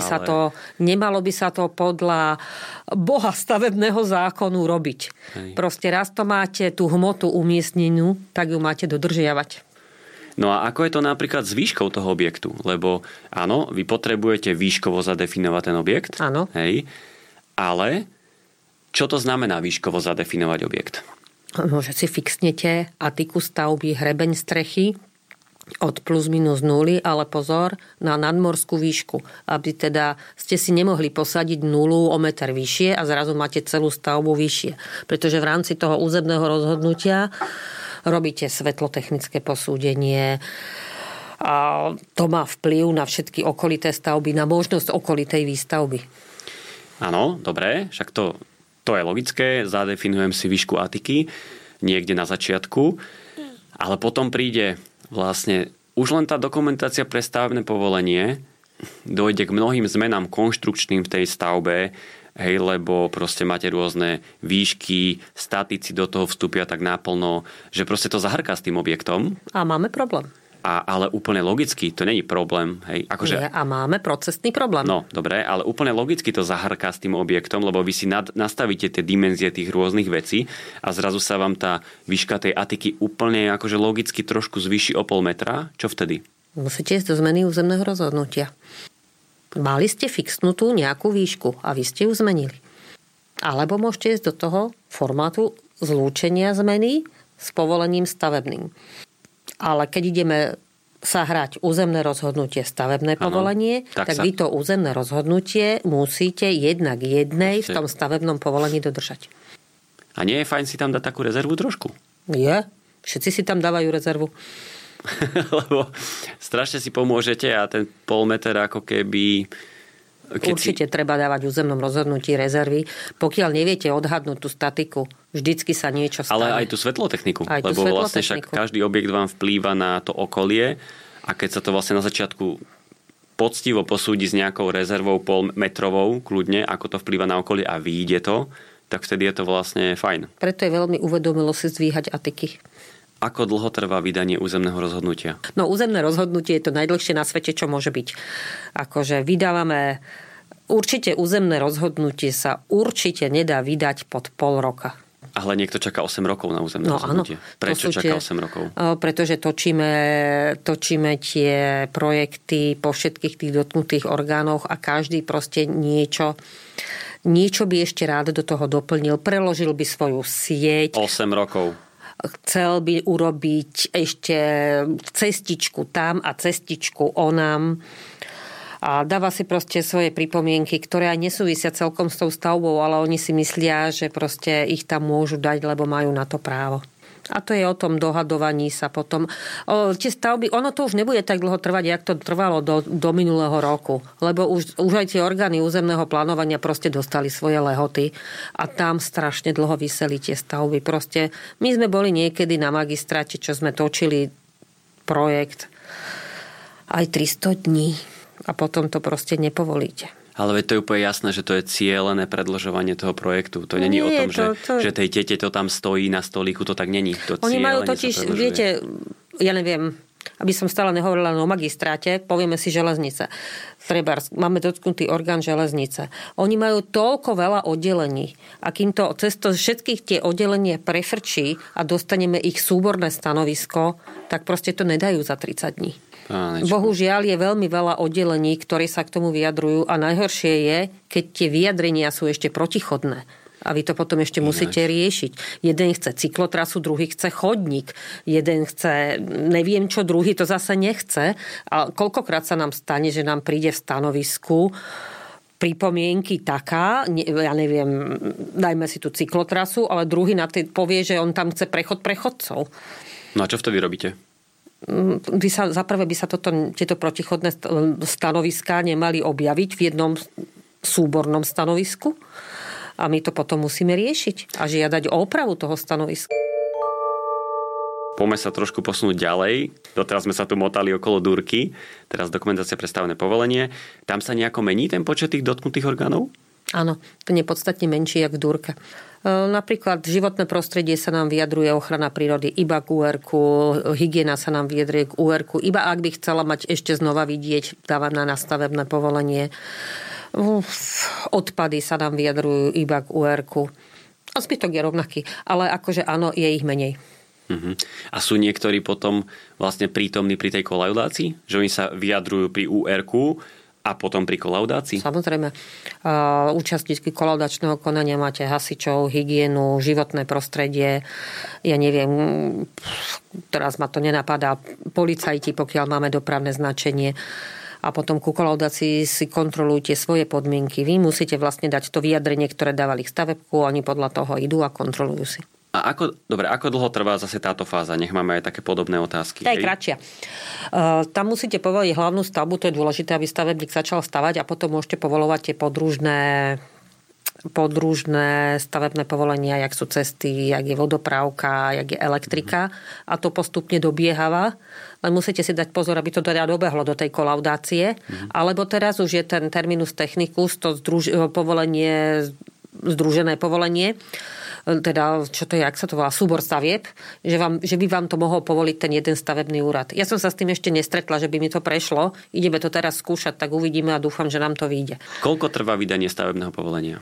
by sa to podľa Boha stavebného zákonu robiť. Hej. Proste raz to máte tú hmotu umiestnenú, tak ju máte dodržiavať. No a ako je to napríklad s výškou toho objektu? Lebo áno, vy potrebujete výškovo zadefinovať ten objekt. Áno. Hej. Ale čo to znamená výškovo zadefinovať objekt? No, že si fixnete atiku stavby, hrebeň strechy od plus minus 0, ale pozor, na nadmorskú výšku. Aby teda ste si nemohli posadiť 0 o meter vyššie a zrazu máte celú stavbu vyššie. Pretože v rámci toho územného rozhodnutia robíte svetlotechnické posúdenie a to má vplyv na všetky okolité stavby, na možnosť okolitej výstavby. Áno, dobre, však to je logické, zadefinujem si výšku atiky niekde na začiatku, ale potom príde vlastne už len tá dokumentácia pre stavebné povolenie, dojde k mnohým zmenám konštrukčným v tej stavbe, hej, lebo proste máte rôzne výšky, statici do toho vstúpia tak naplno, že proste to zahrká s tým objektom. A máme problém. Ale úplne logicky, to není problém. Hej. Akože, a máme procesný problém. No, dobre, ale úplne logicky to zahrká s tým objektom, lebo vy si nastavíte tie dimenzie tých rôznych vecí a zrazu sa vám tá výška tej atiky úplne akože logicky trošku zvýši o 0,5 metra. Čo vtedy? Musíte ísť do zmeny územného rozhodnutia. Mali ste fixnutú nejakú výšku a vy ste ju zmenili. Alebo môžete ísť do toho formátu zlúčenia zmeny s povolením stavebným. Ale keď ideme sa hrať územné rozhodnutie, stavebné povolenie, tak vy to územné rozhodnutie musíte jednak jednej v tom stavebnom povolení dodržať. A nie je fajn si tam dať takú rezervu trošku? Je. Všetci si tam dávajú rezervu. Lebo strašne si pomôžete a ten 0,5 meter ako keby... Určite treba dávať v územnom rozhodnutí rezervy. Pokiaľ neviete odhadnúť tú statiku, vždycky sa niečo stane. Ale aj tú svetlotechniku. Lebo vlastne však každý objekt vám vplýva na to okolie a keď sa to vlastne na začiatku poctivo posúdi s nejakou rezervou 0,5 metrovou, kľudne, ako to vplýva na okolie a vyjde to, tak vtedy je to vlastne fajn. Preto je veľmi uvedomilo si zdvíhať atiky. Ako dlho trvá vydanie územného rozhodnutia? No, územné rozhodnutie je to najdlhšie na svete, čo môže byť. Akože vydávame... Určite územné rozhodnutie sa určite nedá vydať pod 0,5 roka. Ale niekto čaká 8 rokov na územné rozhodnutie. Áno. Prečo čaká 8 rokov? Pretože točíme tie projekty po všetkých tých dotknutých orgánoch a každý proste niečo by ešte rád do toho doplnil. Preložil by svoju sieť. 8 rokov. Chcel by urobiť ešte cestičku tam a cestičku onam. A dáva si proste svoje pripomienky, ktoré aj nesúvisia celkom s tou stavbou, ale oni si myslia, že proste ich tam môžu dať, lebo majú na to právo. A to je o tom dohadovaní sa potom. Tie stavby, ono to už nebude tak dlho trvať, jak to trvalo do minulého roku. Lebo už aj tie orgány územného plánovania proste dostali svoje lehoty a tam strašne dlho viseli tie stavby. Proste my sme boli niekedy na magistráte, čo sme točili projekt aj 300 dní a potom to proste nepovolíte. Ale veď to je úplne jasné, že to je cielené predĺžovanie toho projektu. To není o tom, že tej tete to tam stojí na stolíku, to tak není. Oni majú totiž, viete, ja neviem, aby som stále nehovorila o magistráte, povieme si železnice. Trebárs, máme dotknutý orgán železnice. Oni majú toľko veľa oddelení. A kým to cez to všetkých tie oddelenie prefrčí a dostaneme ich súborné stanovisko, tak proste to nedajú za 30 dní. Bohužiaľ je veľmi veľa oddelení, ktorí sa k tomu vyjadrujú a najhoršie je, keď tie vyjadrenia sú ešte protichodné. A vy to potom ešte musíte riešiť. Jeden chce cyklotrasu, druhý chce chodník. Jeden chce neviem čo, druhý to zase nechce. A koľkokrát sa nám stane, že nám príde v stanovisku pripomienky taká, ja neviem, dajme si tú cyklotrasu, ale druhý na tej povie, že on tam chce prechod prechodcov. No a čo vtedy robíte? Zaprvé by sa tieto protichodné stanoviská nemali objaviť v jednom súbornom stanovisku a my to potom musíme riešiť a žiadať o opravu toho stanoviska. Poďme sa trošku posunúť ďalej. Doteraz sme sa tu motali okolo dúrky. Teraz dokumentácia pre stavebné povolenie. Tam sa nejako mení ten počet tých dotknutých orgánov? Áno, ten je podstatne menší, jak v Dúrke. Napríklad životné prostredie sa nám vyjadruje ochrana prírody iba k UR-ku, hygiena sa nám vyjadruje k UR-ku, iba ak by chcela mať ešte znova vidieť, dávaná na stavebné povolenie. Odpady sa nám vyjadrujú iba k UR-ku. A zbytok je rovnaký, ale akože áno, je ich menej. A sú niektorí potom vlastne prítomní pri tej kolaudácii? Že oni sa vyjadrujú pri UR-ku a potom pri kolaudácii? Samozrejme. Účastníci kolaudačného konania máte hasičov, hygienu, životné prostredie. Ja neviem, teraz ma to nenapadá. Policajti, pokiaľ máme dopravné značenie. A potom ku kolaudácii si kontrolujete svoje podmienky. Vy musíte vlastne dať to vyjadrenie, ktoré dávali k stavebku. Oni podľa toho idú a kontrolujú si. A ako dlho trvá zase táto fáza? Nech máme aj také podobné otázky. Tá je kratšia. Tam musíte povoliť hlavnú stavbu, to je dôležité, aby stavebník začal stavať a potom môžete povolovať tie podružné stavebné povolenia, jak sú cesty, jak je vodoprávka, jak je elektrika a to postupne dobiehava. Len musíte si dať pozor, aby to teda dobehlo do tej kolaudácie. Alebo teraz už je ten terminus technicus, to združené povolenie, teda, čo to je, jak sa to volá, súbor stavieb, že by vám to mohol povoliť ten jeden stavebný úrad. Ja som sa s tým ešte nestretla, že by mi to prešlo. Ideme to teraz skúšať, tak uvidíme a dúfam, že nám to vyjde. Koľko trvá vydanie stavebného povolenia?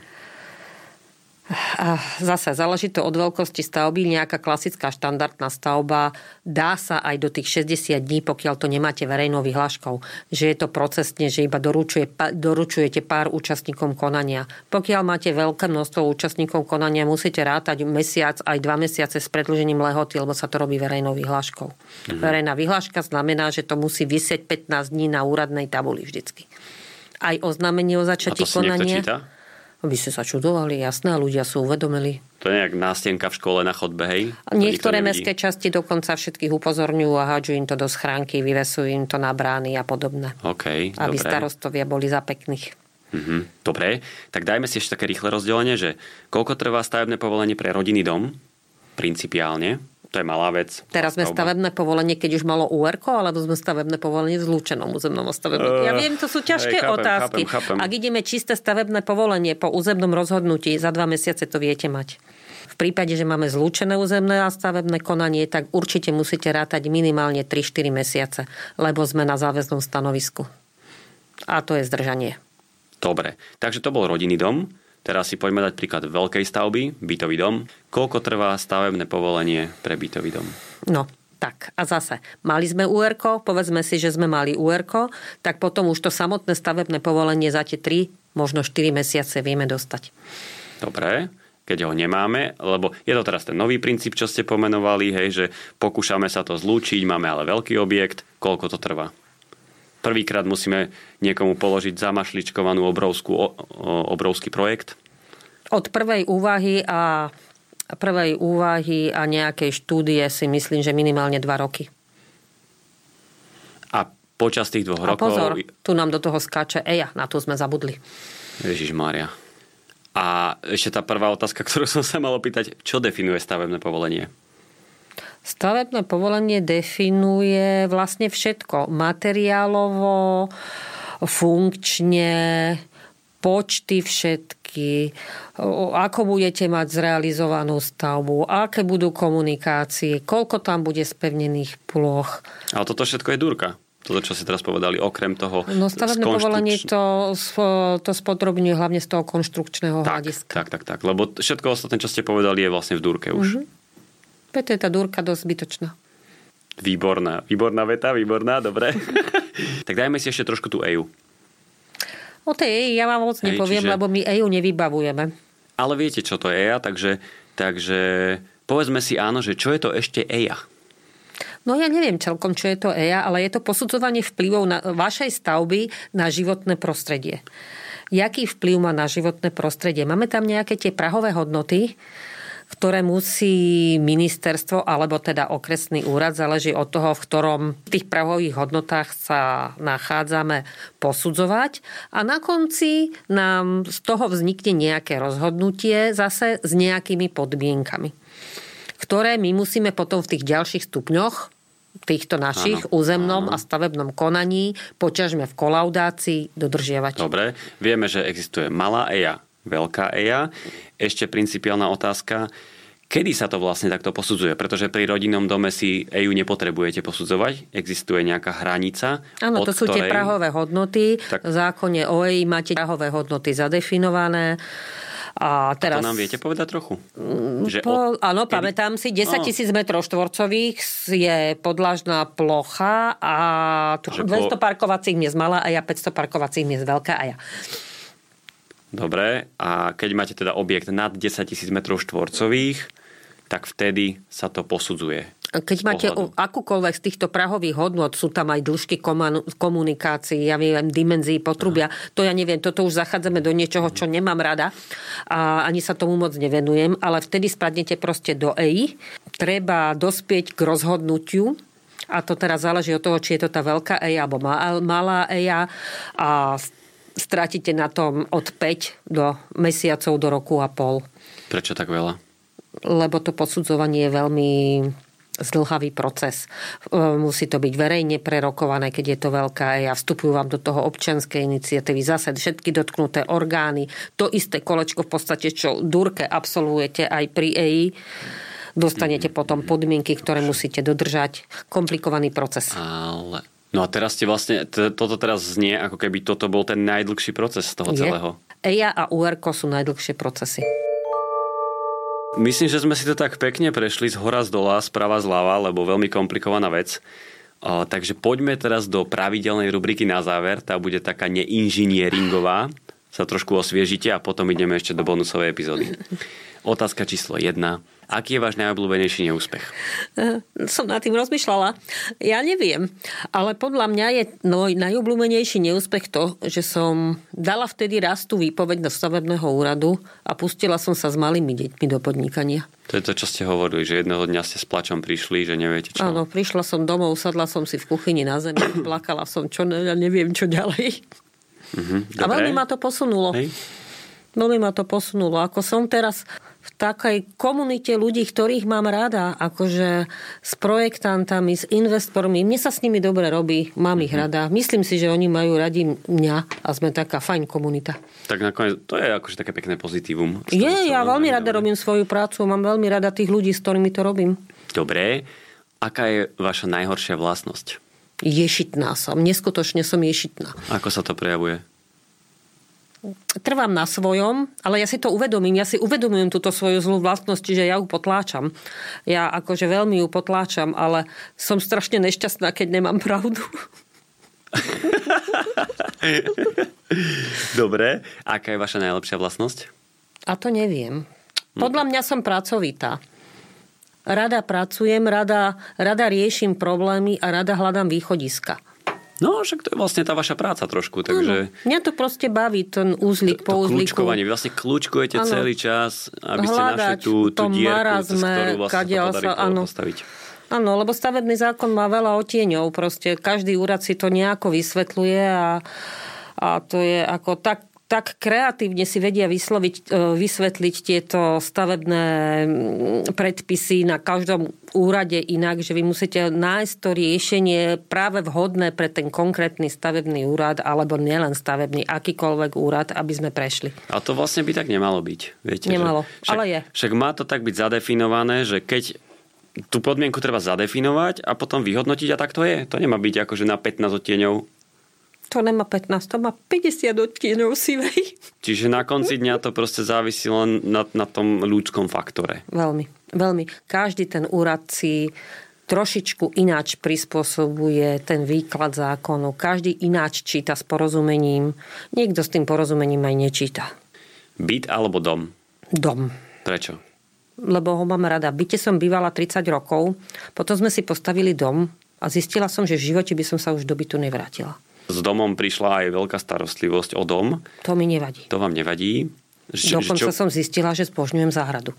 A zase záleží to od veľkosti stavby. Nejaká klasická štandardná stavba dá sa aj do tých 60 dní, pokiaľ to nemáte verejnou vyhláškou. Že je to procesne, že iba doručujete pár účastníkom konania. Pokiaľ máte veľké množstvo účastníkov konania, musíte rátať mesiac, aj 2 mesiace s predĺžením lehoty, lebo sa to robí verejnou vyhláškou. Verejná vyhláška znamená, že to musí visieť 15 dní na úradnej tabuli vždycky. Aj oznámenie o začatí konania. Niekto číta? By ste sa čudovali, jasné, a ľudia sú uvedomili. To je nejak nástenka v škole na chodbe, hej? Niektoré mestské časti dokonca všetkých upozorňujú a hádžu im to do schránky, vyvesujú im to na brány a podobné. OK, aby dobre. starostovia boli za pekných. Dobre, tak dajme si ešte také rýchle rozdelenie, že koľko trvá stavebné povolenie pre rodinný dom? Principiálne. To je malá vec. Teraz sme stavebné povolenie, keď už malo UR-ko, alebo sme stavebné povolenie v zlúčenom územnom stavebníku. Ja viem, to sú ťažké otázky. Chápem. Ak ideme čisté stavebné povolenie po územnom rozhodnutí, za 2 mesiace to viete mať. V prípade, že máme zlúčené územné a stavebné konanie, tak určite musíte rátať minimálne 3-4 mesiace, lebo sme na záväznom stanovisku. A to je zdržanie. Dobre, takže to bol rodinný dom. Teraz si poďme dať príklad veľkej stavby, bytový dom. Koľko trvá stavebné povolenie pre bytový dom? No, tak. A zase, mali sme UR-ko, povedzme si, že sme mali UR-ko, tak potom už to samotné stavebné povolenie za tie 3, možno 4 mesiace vieme dostať. Dobre, keď ho nemáme, lebo je to teraz ten nový princíp, čo ste pomenovali, hej, že pokúšame sa to zlúčiť, máme ale veľký objekt, koľko to trvá? Prvýkrát musíme niekomu položiť zamašličkovanú obrovský projekt? Od prvej úvahy a nejakej štúdie si myslím, že minimálne 2 roky. A počas tých 2 rokov... A pozor, tu nám do toho skáče EIA, na to sme zabudli. Ježišmária. A ešte tá prvá otázka, ktorú som sa mal opýtať, čo definuje stavebné povolenie? Stavebné povolenie definuje vlastne všetko. Materiálovo, funkčne, počty všetky, ako budete mať zrealizovanú stavbu, aké budú komunikácie, koľko tam bude spevnených ploch. Ale toto všetko je dúrka. Toto, čo si teraz povedali, okrem toho... No stavebné povolenie to spodrobňuje hlavne z toho konštrukčného hľadiska. Tak. Lebo všetko ostatné, čo ste povedali, je vlastne v dúrke už. Preto je tá dúrka dosť zbytočná. Výborná veta, dobre. Tak dajme si ešte trošku tú EIU. O tej EI ja vám moc nepoviem, lebo my EIU nevybavujeme. Ale viete, čo to je EIA, takže povedzme si áno, že čo je to ešte EIA? No ja neviem celkom, čo je to EIA, ale je to posudzovanie vplyvov na vašej stavby na životné prostredie. Jaký vplyv má na životné prostredie? Máme tam nejaké tie prahové hodnoty, ktoré musí ministerstvo alebo teda okresný úrad, záleží od toho, v ktorom tých prahových hodnotách sa nachádzame, posudzovať. A na konci nám z toho vznikne nejaké rozhodnutie zase s nejakými podmienkami, ktoré my musíme potom v tých ďalších stupňoch týchto našich územnom a stavebnom konaní, poťažme v kolaudácii, dodržiavať. Dobre, vieme, že existuje malá EIA, veľká EIA. Ešte principiálna otázka. Kedy sa to vlastne takto posudzuje? Pretože pri rodinnom dome si EIU nepotrebujete posudzovať. Existuje nejaká hranica. Áno, to sú tie prahové hodnoty. V zákone o EI máte prahové hodnoty zadefinované. A teraz... to nám viete povedať trochu? Áno, pamätám si, 10 000 metrov štvorcových je podlažná plocha a 200 parkovacích miest malá EIA, 500 parkovacích miest veľká EIA. Dobre, a keď máte teda objekt nad 10 000 metrov štvorcových, tak vtedy sa to posudzuje. Keď máte akúkoľvek z týchto prahových hodnot, sú tam aj dĺžky komunikácií, ja viem, dimenzií potrubia, to ja neviem, toto už zachádzame do niečoho, čo nemám rada a ani sa tomu moc nevenujem, ale vtedy spadnete proste do EI. Treba dospieť k rozhodnutiu, a to teraz záleží od toho, či je to tá veľká EIA alebo malá EIA a strátite na tom od 5 do mesiacov do roku a pol. Prečo tak veľa? Lebo to posudzovanie je veľmi zdĺhavý proces. Musí to byť verejne prerokované, keď je to veľká EIA. Vstupujú vám do toho občianske iniciatívy, zase všetky dotknuté orgány. To isté kolečko v podstate, čo Durke absolvujete aj pri EI. Dostanete potom podmienky, ktoré musíte dodržať. Komplikovaný proces. Ale... No a teraz ste vlastne, toto teraz znie, ako keby toto bol ten najdlhší proces z toho celého. EIA a URko sú najdlhšie procesy. Myslím, že sme si to tak pekne prešli z hora z dola, sprava zľava, lebo veľmi komplikovaná vec. Takže poďme teraz do pravidelnej rubriky na záver. Tá bude taká neinžinieringová. Sa trošku osviežite a potom ideme ešte do bonusovej epizódy. Otázka číslo 1. Aký je váš najobľúbenejší neúspech? Som nad tým rozmýšľala. Ja neviem. Ale podľa mňa je môj najobľúbenejší neúspech to, že som dala vtedy raz tú výpoveď do stavebného úradu a pustila som sa s malými deťmi do podnikania. To je to, čo ste hovorili, že jedného dňa ste s plačom prišli, že neviete čo. Áno, prišla som domov, sadla som si v kuchyni na zemi, plakala som, ja neviem, čo ďalej. A veľmi ma to posunulo. Hej. Veľmi ma to posunulo. Ako som teraz v takej komunite ľudí, ktorých mám rada, akože s projektantami, s investormi. Mne sa s nimi dobre robí, mám ich rada. Myslím si, že oni majú radi mňa a sme taká fajn komunita. Tak nakoniec, to je akože také pekné pozitívum. Ja veľmi rada robím svoju prácu, mám veľmi rada tých ľudí, s ktorými to robím. Dobre. Aká je vaša najhoršia vlastnosť? Ješitná som. Neskutočne som ješitná. Ako sa to prejavuje? Trvám na svojom, ale ja si to uvedomím. Ja si uvedomujem túto svoju zlú vlastnosť, čiže ja ju potláčam. Ja akože veľmi ju potláčam, ale som strašne nešťastná, keď nemám pravdu. Dobre. Aká je vaša najlepšia vlastnosť? A to neviem. Podľa mňa som pracovitá. Rada pracujem, rada riešim problémy a rada hľadám východiska. No, však to je vlastne tá vaša práca trošku, takže... Mňa to proste baví, ten úzlik po úzliku. Kľúčkovanie, vy vlastne kľúčkujete celý čas, aby ste našli tú dierku, cez ktorú vlastne to podarí postaviť. Áno, lebo stavebný zákon má veľa otieňov, proste každý úrad si to nejako vysvetľuje a to je ako tak kreatívne si vedia vysvetliť tieto stavebné predpisy na každom úrade inak, že vy musíte nájsť to riešenie práve vhodné pre ten konkrétny stavebný úrad, alebo nielen stavebný, akýkoľvek úrad, aby sme prešli. A to vlastne by tak nemalo byť. Viete, nemalo, ale je. Však má to tak byť zadefinované, že keď tú podmienku treba zadefinovať a potom vyhodnotiť a tak to je. To nemá byť akože na 15 odtieňov. To nemá 15, to má 50 odtieňov sivej. Čiže na konci dňa to proste závisí len na tom ľudskom faktore. Veľmi, veľmi. Každý ten úrad si trošičku ináč prispôsobuje ten výklad zákonu. Každý ináč číta s porozumením. Niekto s tým porozumením aj nečíta. Byt alebo dom? Dom. Prečo? Lebo ho mám rada. V byte som bývala 30 rokov, potom sme si postavili dom a zistila som, že v živote by som sa už do bytu nevrátila. S domom prišla aj veľká starostlivosť o dom. To mi nevadí. To vám nevadí? Dokonca som zistila, že zbožňujem záhradu.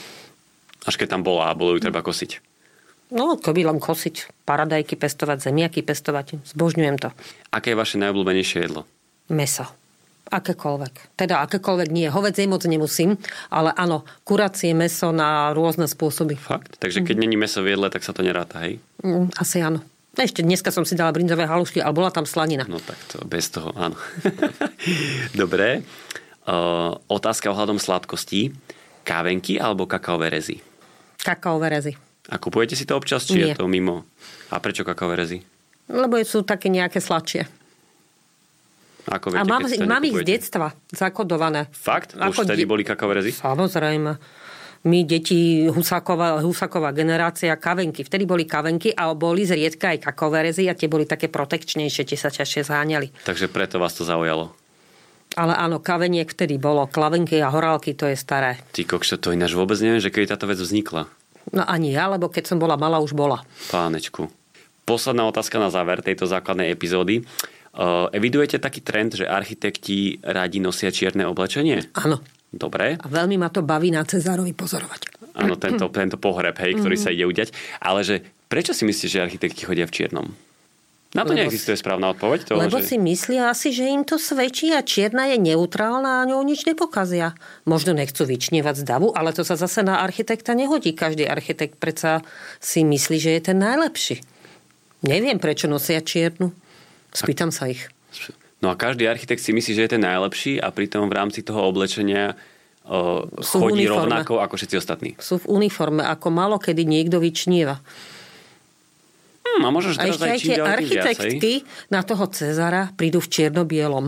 Až keď tam bola a bolo ju treba kosiť. No, keby len kosiť, paradajky pestovať, zemiaky pestovať. Zbožňujem to. Aké je vaše najobľúbenejšie jedlo? Mäso. Akékoľvek. Teda akékoľvek nie. Hovädzie moc nemusím, ale áno, kuracie mäso na rôzne spôsoby. Fakt? Takže keď není mäso v jedle, tak sa to neráta, hej? Asi áno. Ešte dneska som si dala brinzové halušky, ale bola tam slanina. No tak to bez toho, áno. Dobre. Otázka ohľadom sladkostí. Kávenky alebo kakaové rezy? Kakaové rezy. A kupujete si to občas, či Nie. je to mimo? A prečo kakaové rezy? Lebo sú také nejaké sladšie. Ako viete, A mám keď si to ich z nekupujete? detstva zakodované. Fakt? Už vtedy boli kakaové rezy? Samozrejme. My, deti, Husáková generácia, kavenky. Vtedy boli kavenky a boli zriedka aj kakaové rezy a tie boli také protekčnejšie, tie sa ťažšie zháňali. Takže preto vás to zaujalo. Ale áno, kaveniek vtedy bolo. Klavenky a horálky, to je staré. Ty kokšo, to ináč vôbec neviem, že kedy táto vec vznikla. No ani ja, lebo keď som bola malá, už bola. Pánečku. Posledná otázka na záver tejto základnej epizódy. Evidujete taký trend, že architekti radi nosia čierne oblečenie? Áno. Dobre. A veľmi ma to baví na Cezárovi pozorovať. Áno, tento pohreb, hej, ktorý sa ide udiať. Ale že prečo si myslíš, že architekti chodia v čiernom? Na to neexistuje správna odpoveď? Lebo si myslia asi, že im to svedčí a čierna je neutrálna a ňou nič nepokazia. Možno nechcú vyčnievať z davu, ale to sa zase na architekta nehodí. Každý architekt predsa si myslí, že je ten najlepší. Neviem, prečo nosia čiernu. Spýtam sa ich. No a každý architekt si myslí, že je ten najlepší a pritom v rámci toho oblečenia chodí rovnako ako všetci ostatní. Sú v uniforme, ako malo kedy niekto vyčnieva. A možno, že teraz ešte aj tie architektky na toho Cezara prídu v čierno-bielom.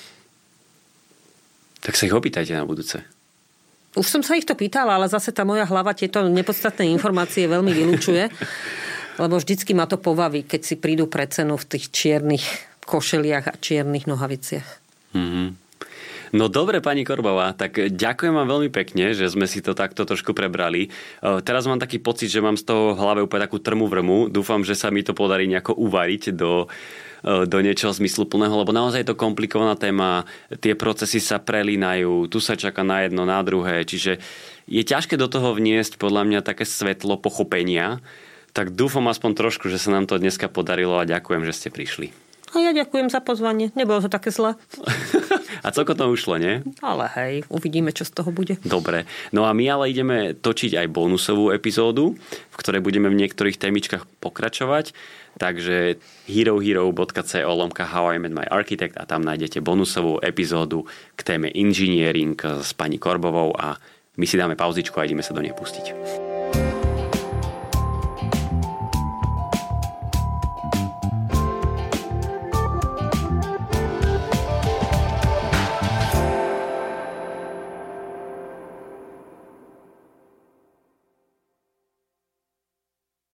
Tak sa ich opýtajte na budúce. Už som sa ich to pýtala, ale zase tá moja hlava tieto nepodstatné informácie veľmi vylúčuje, lebo vždycky ma to pobaví, keď si prídu pre cenu v tých čiernych košeliach a čiernych nohaviciach. Mm-hmm. No dobre, pani Korbová, tak ďakujem vám veľmi pekne, že sme si to takto trošku prebrali. Teraz mám taký pocit, že mám z toho v hlave úplne takú trmu vrmu. Dúfam, že sa mi to podarí nejako uvariť do niečoho zmysluplného, lebo naozaj je to komplikovaná téma. Tie procesy sa prelínajú, tu sa čaká na jedno, na druhé. Čiže je ťažké do toho vniesť podľa mňa také svetlo pochopenia. Tak dúfam aspoň trošku, že sa nám to dneska podarilo a ďakujem, že ste prišli. A ja ďakujem za pozvanie. Nebolo to také zlé. A celko to ušlo, nie? Ale hej, uvidíme, čo z toho bude. Dobre. No a my ale ideme točiť aj bonusovú epizódu, v ktorej budeme v niektorých témičkách pokračovať. Takže herohero.co/How I Met My Architect a tam nájdete bonusovú epizódu k téme engineering s pani Korbovou a my si dáme pauzičku a ideme sa do nej pustiť.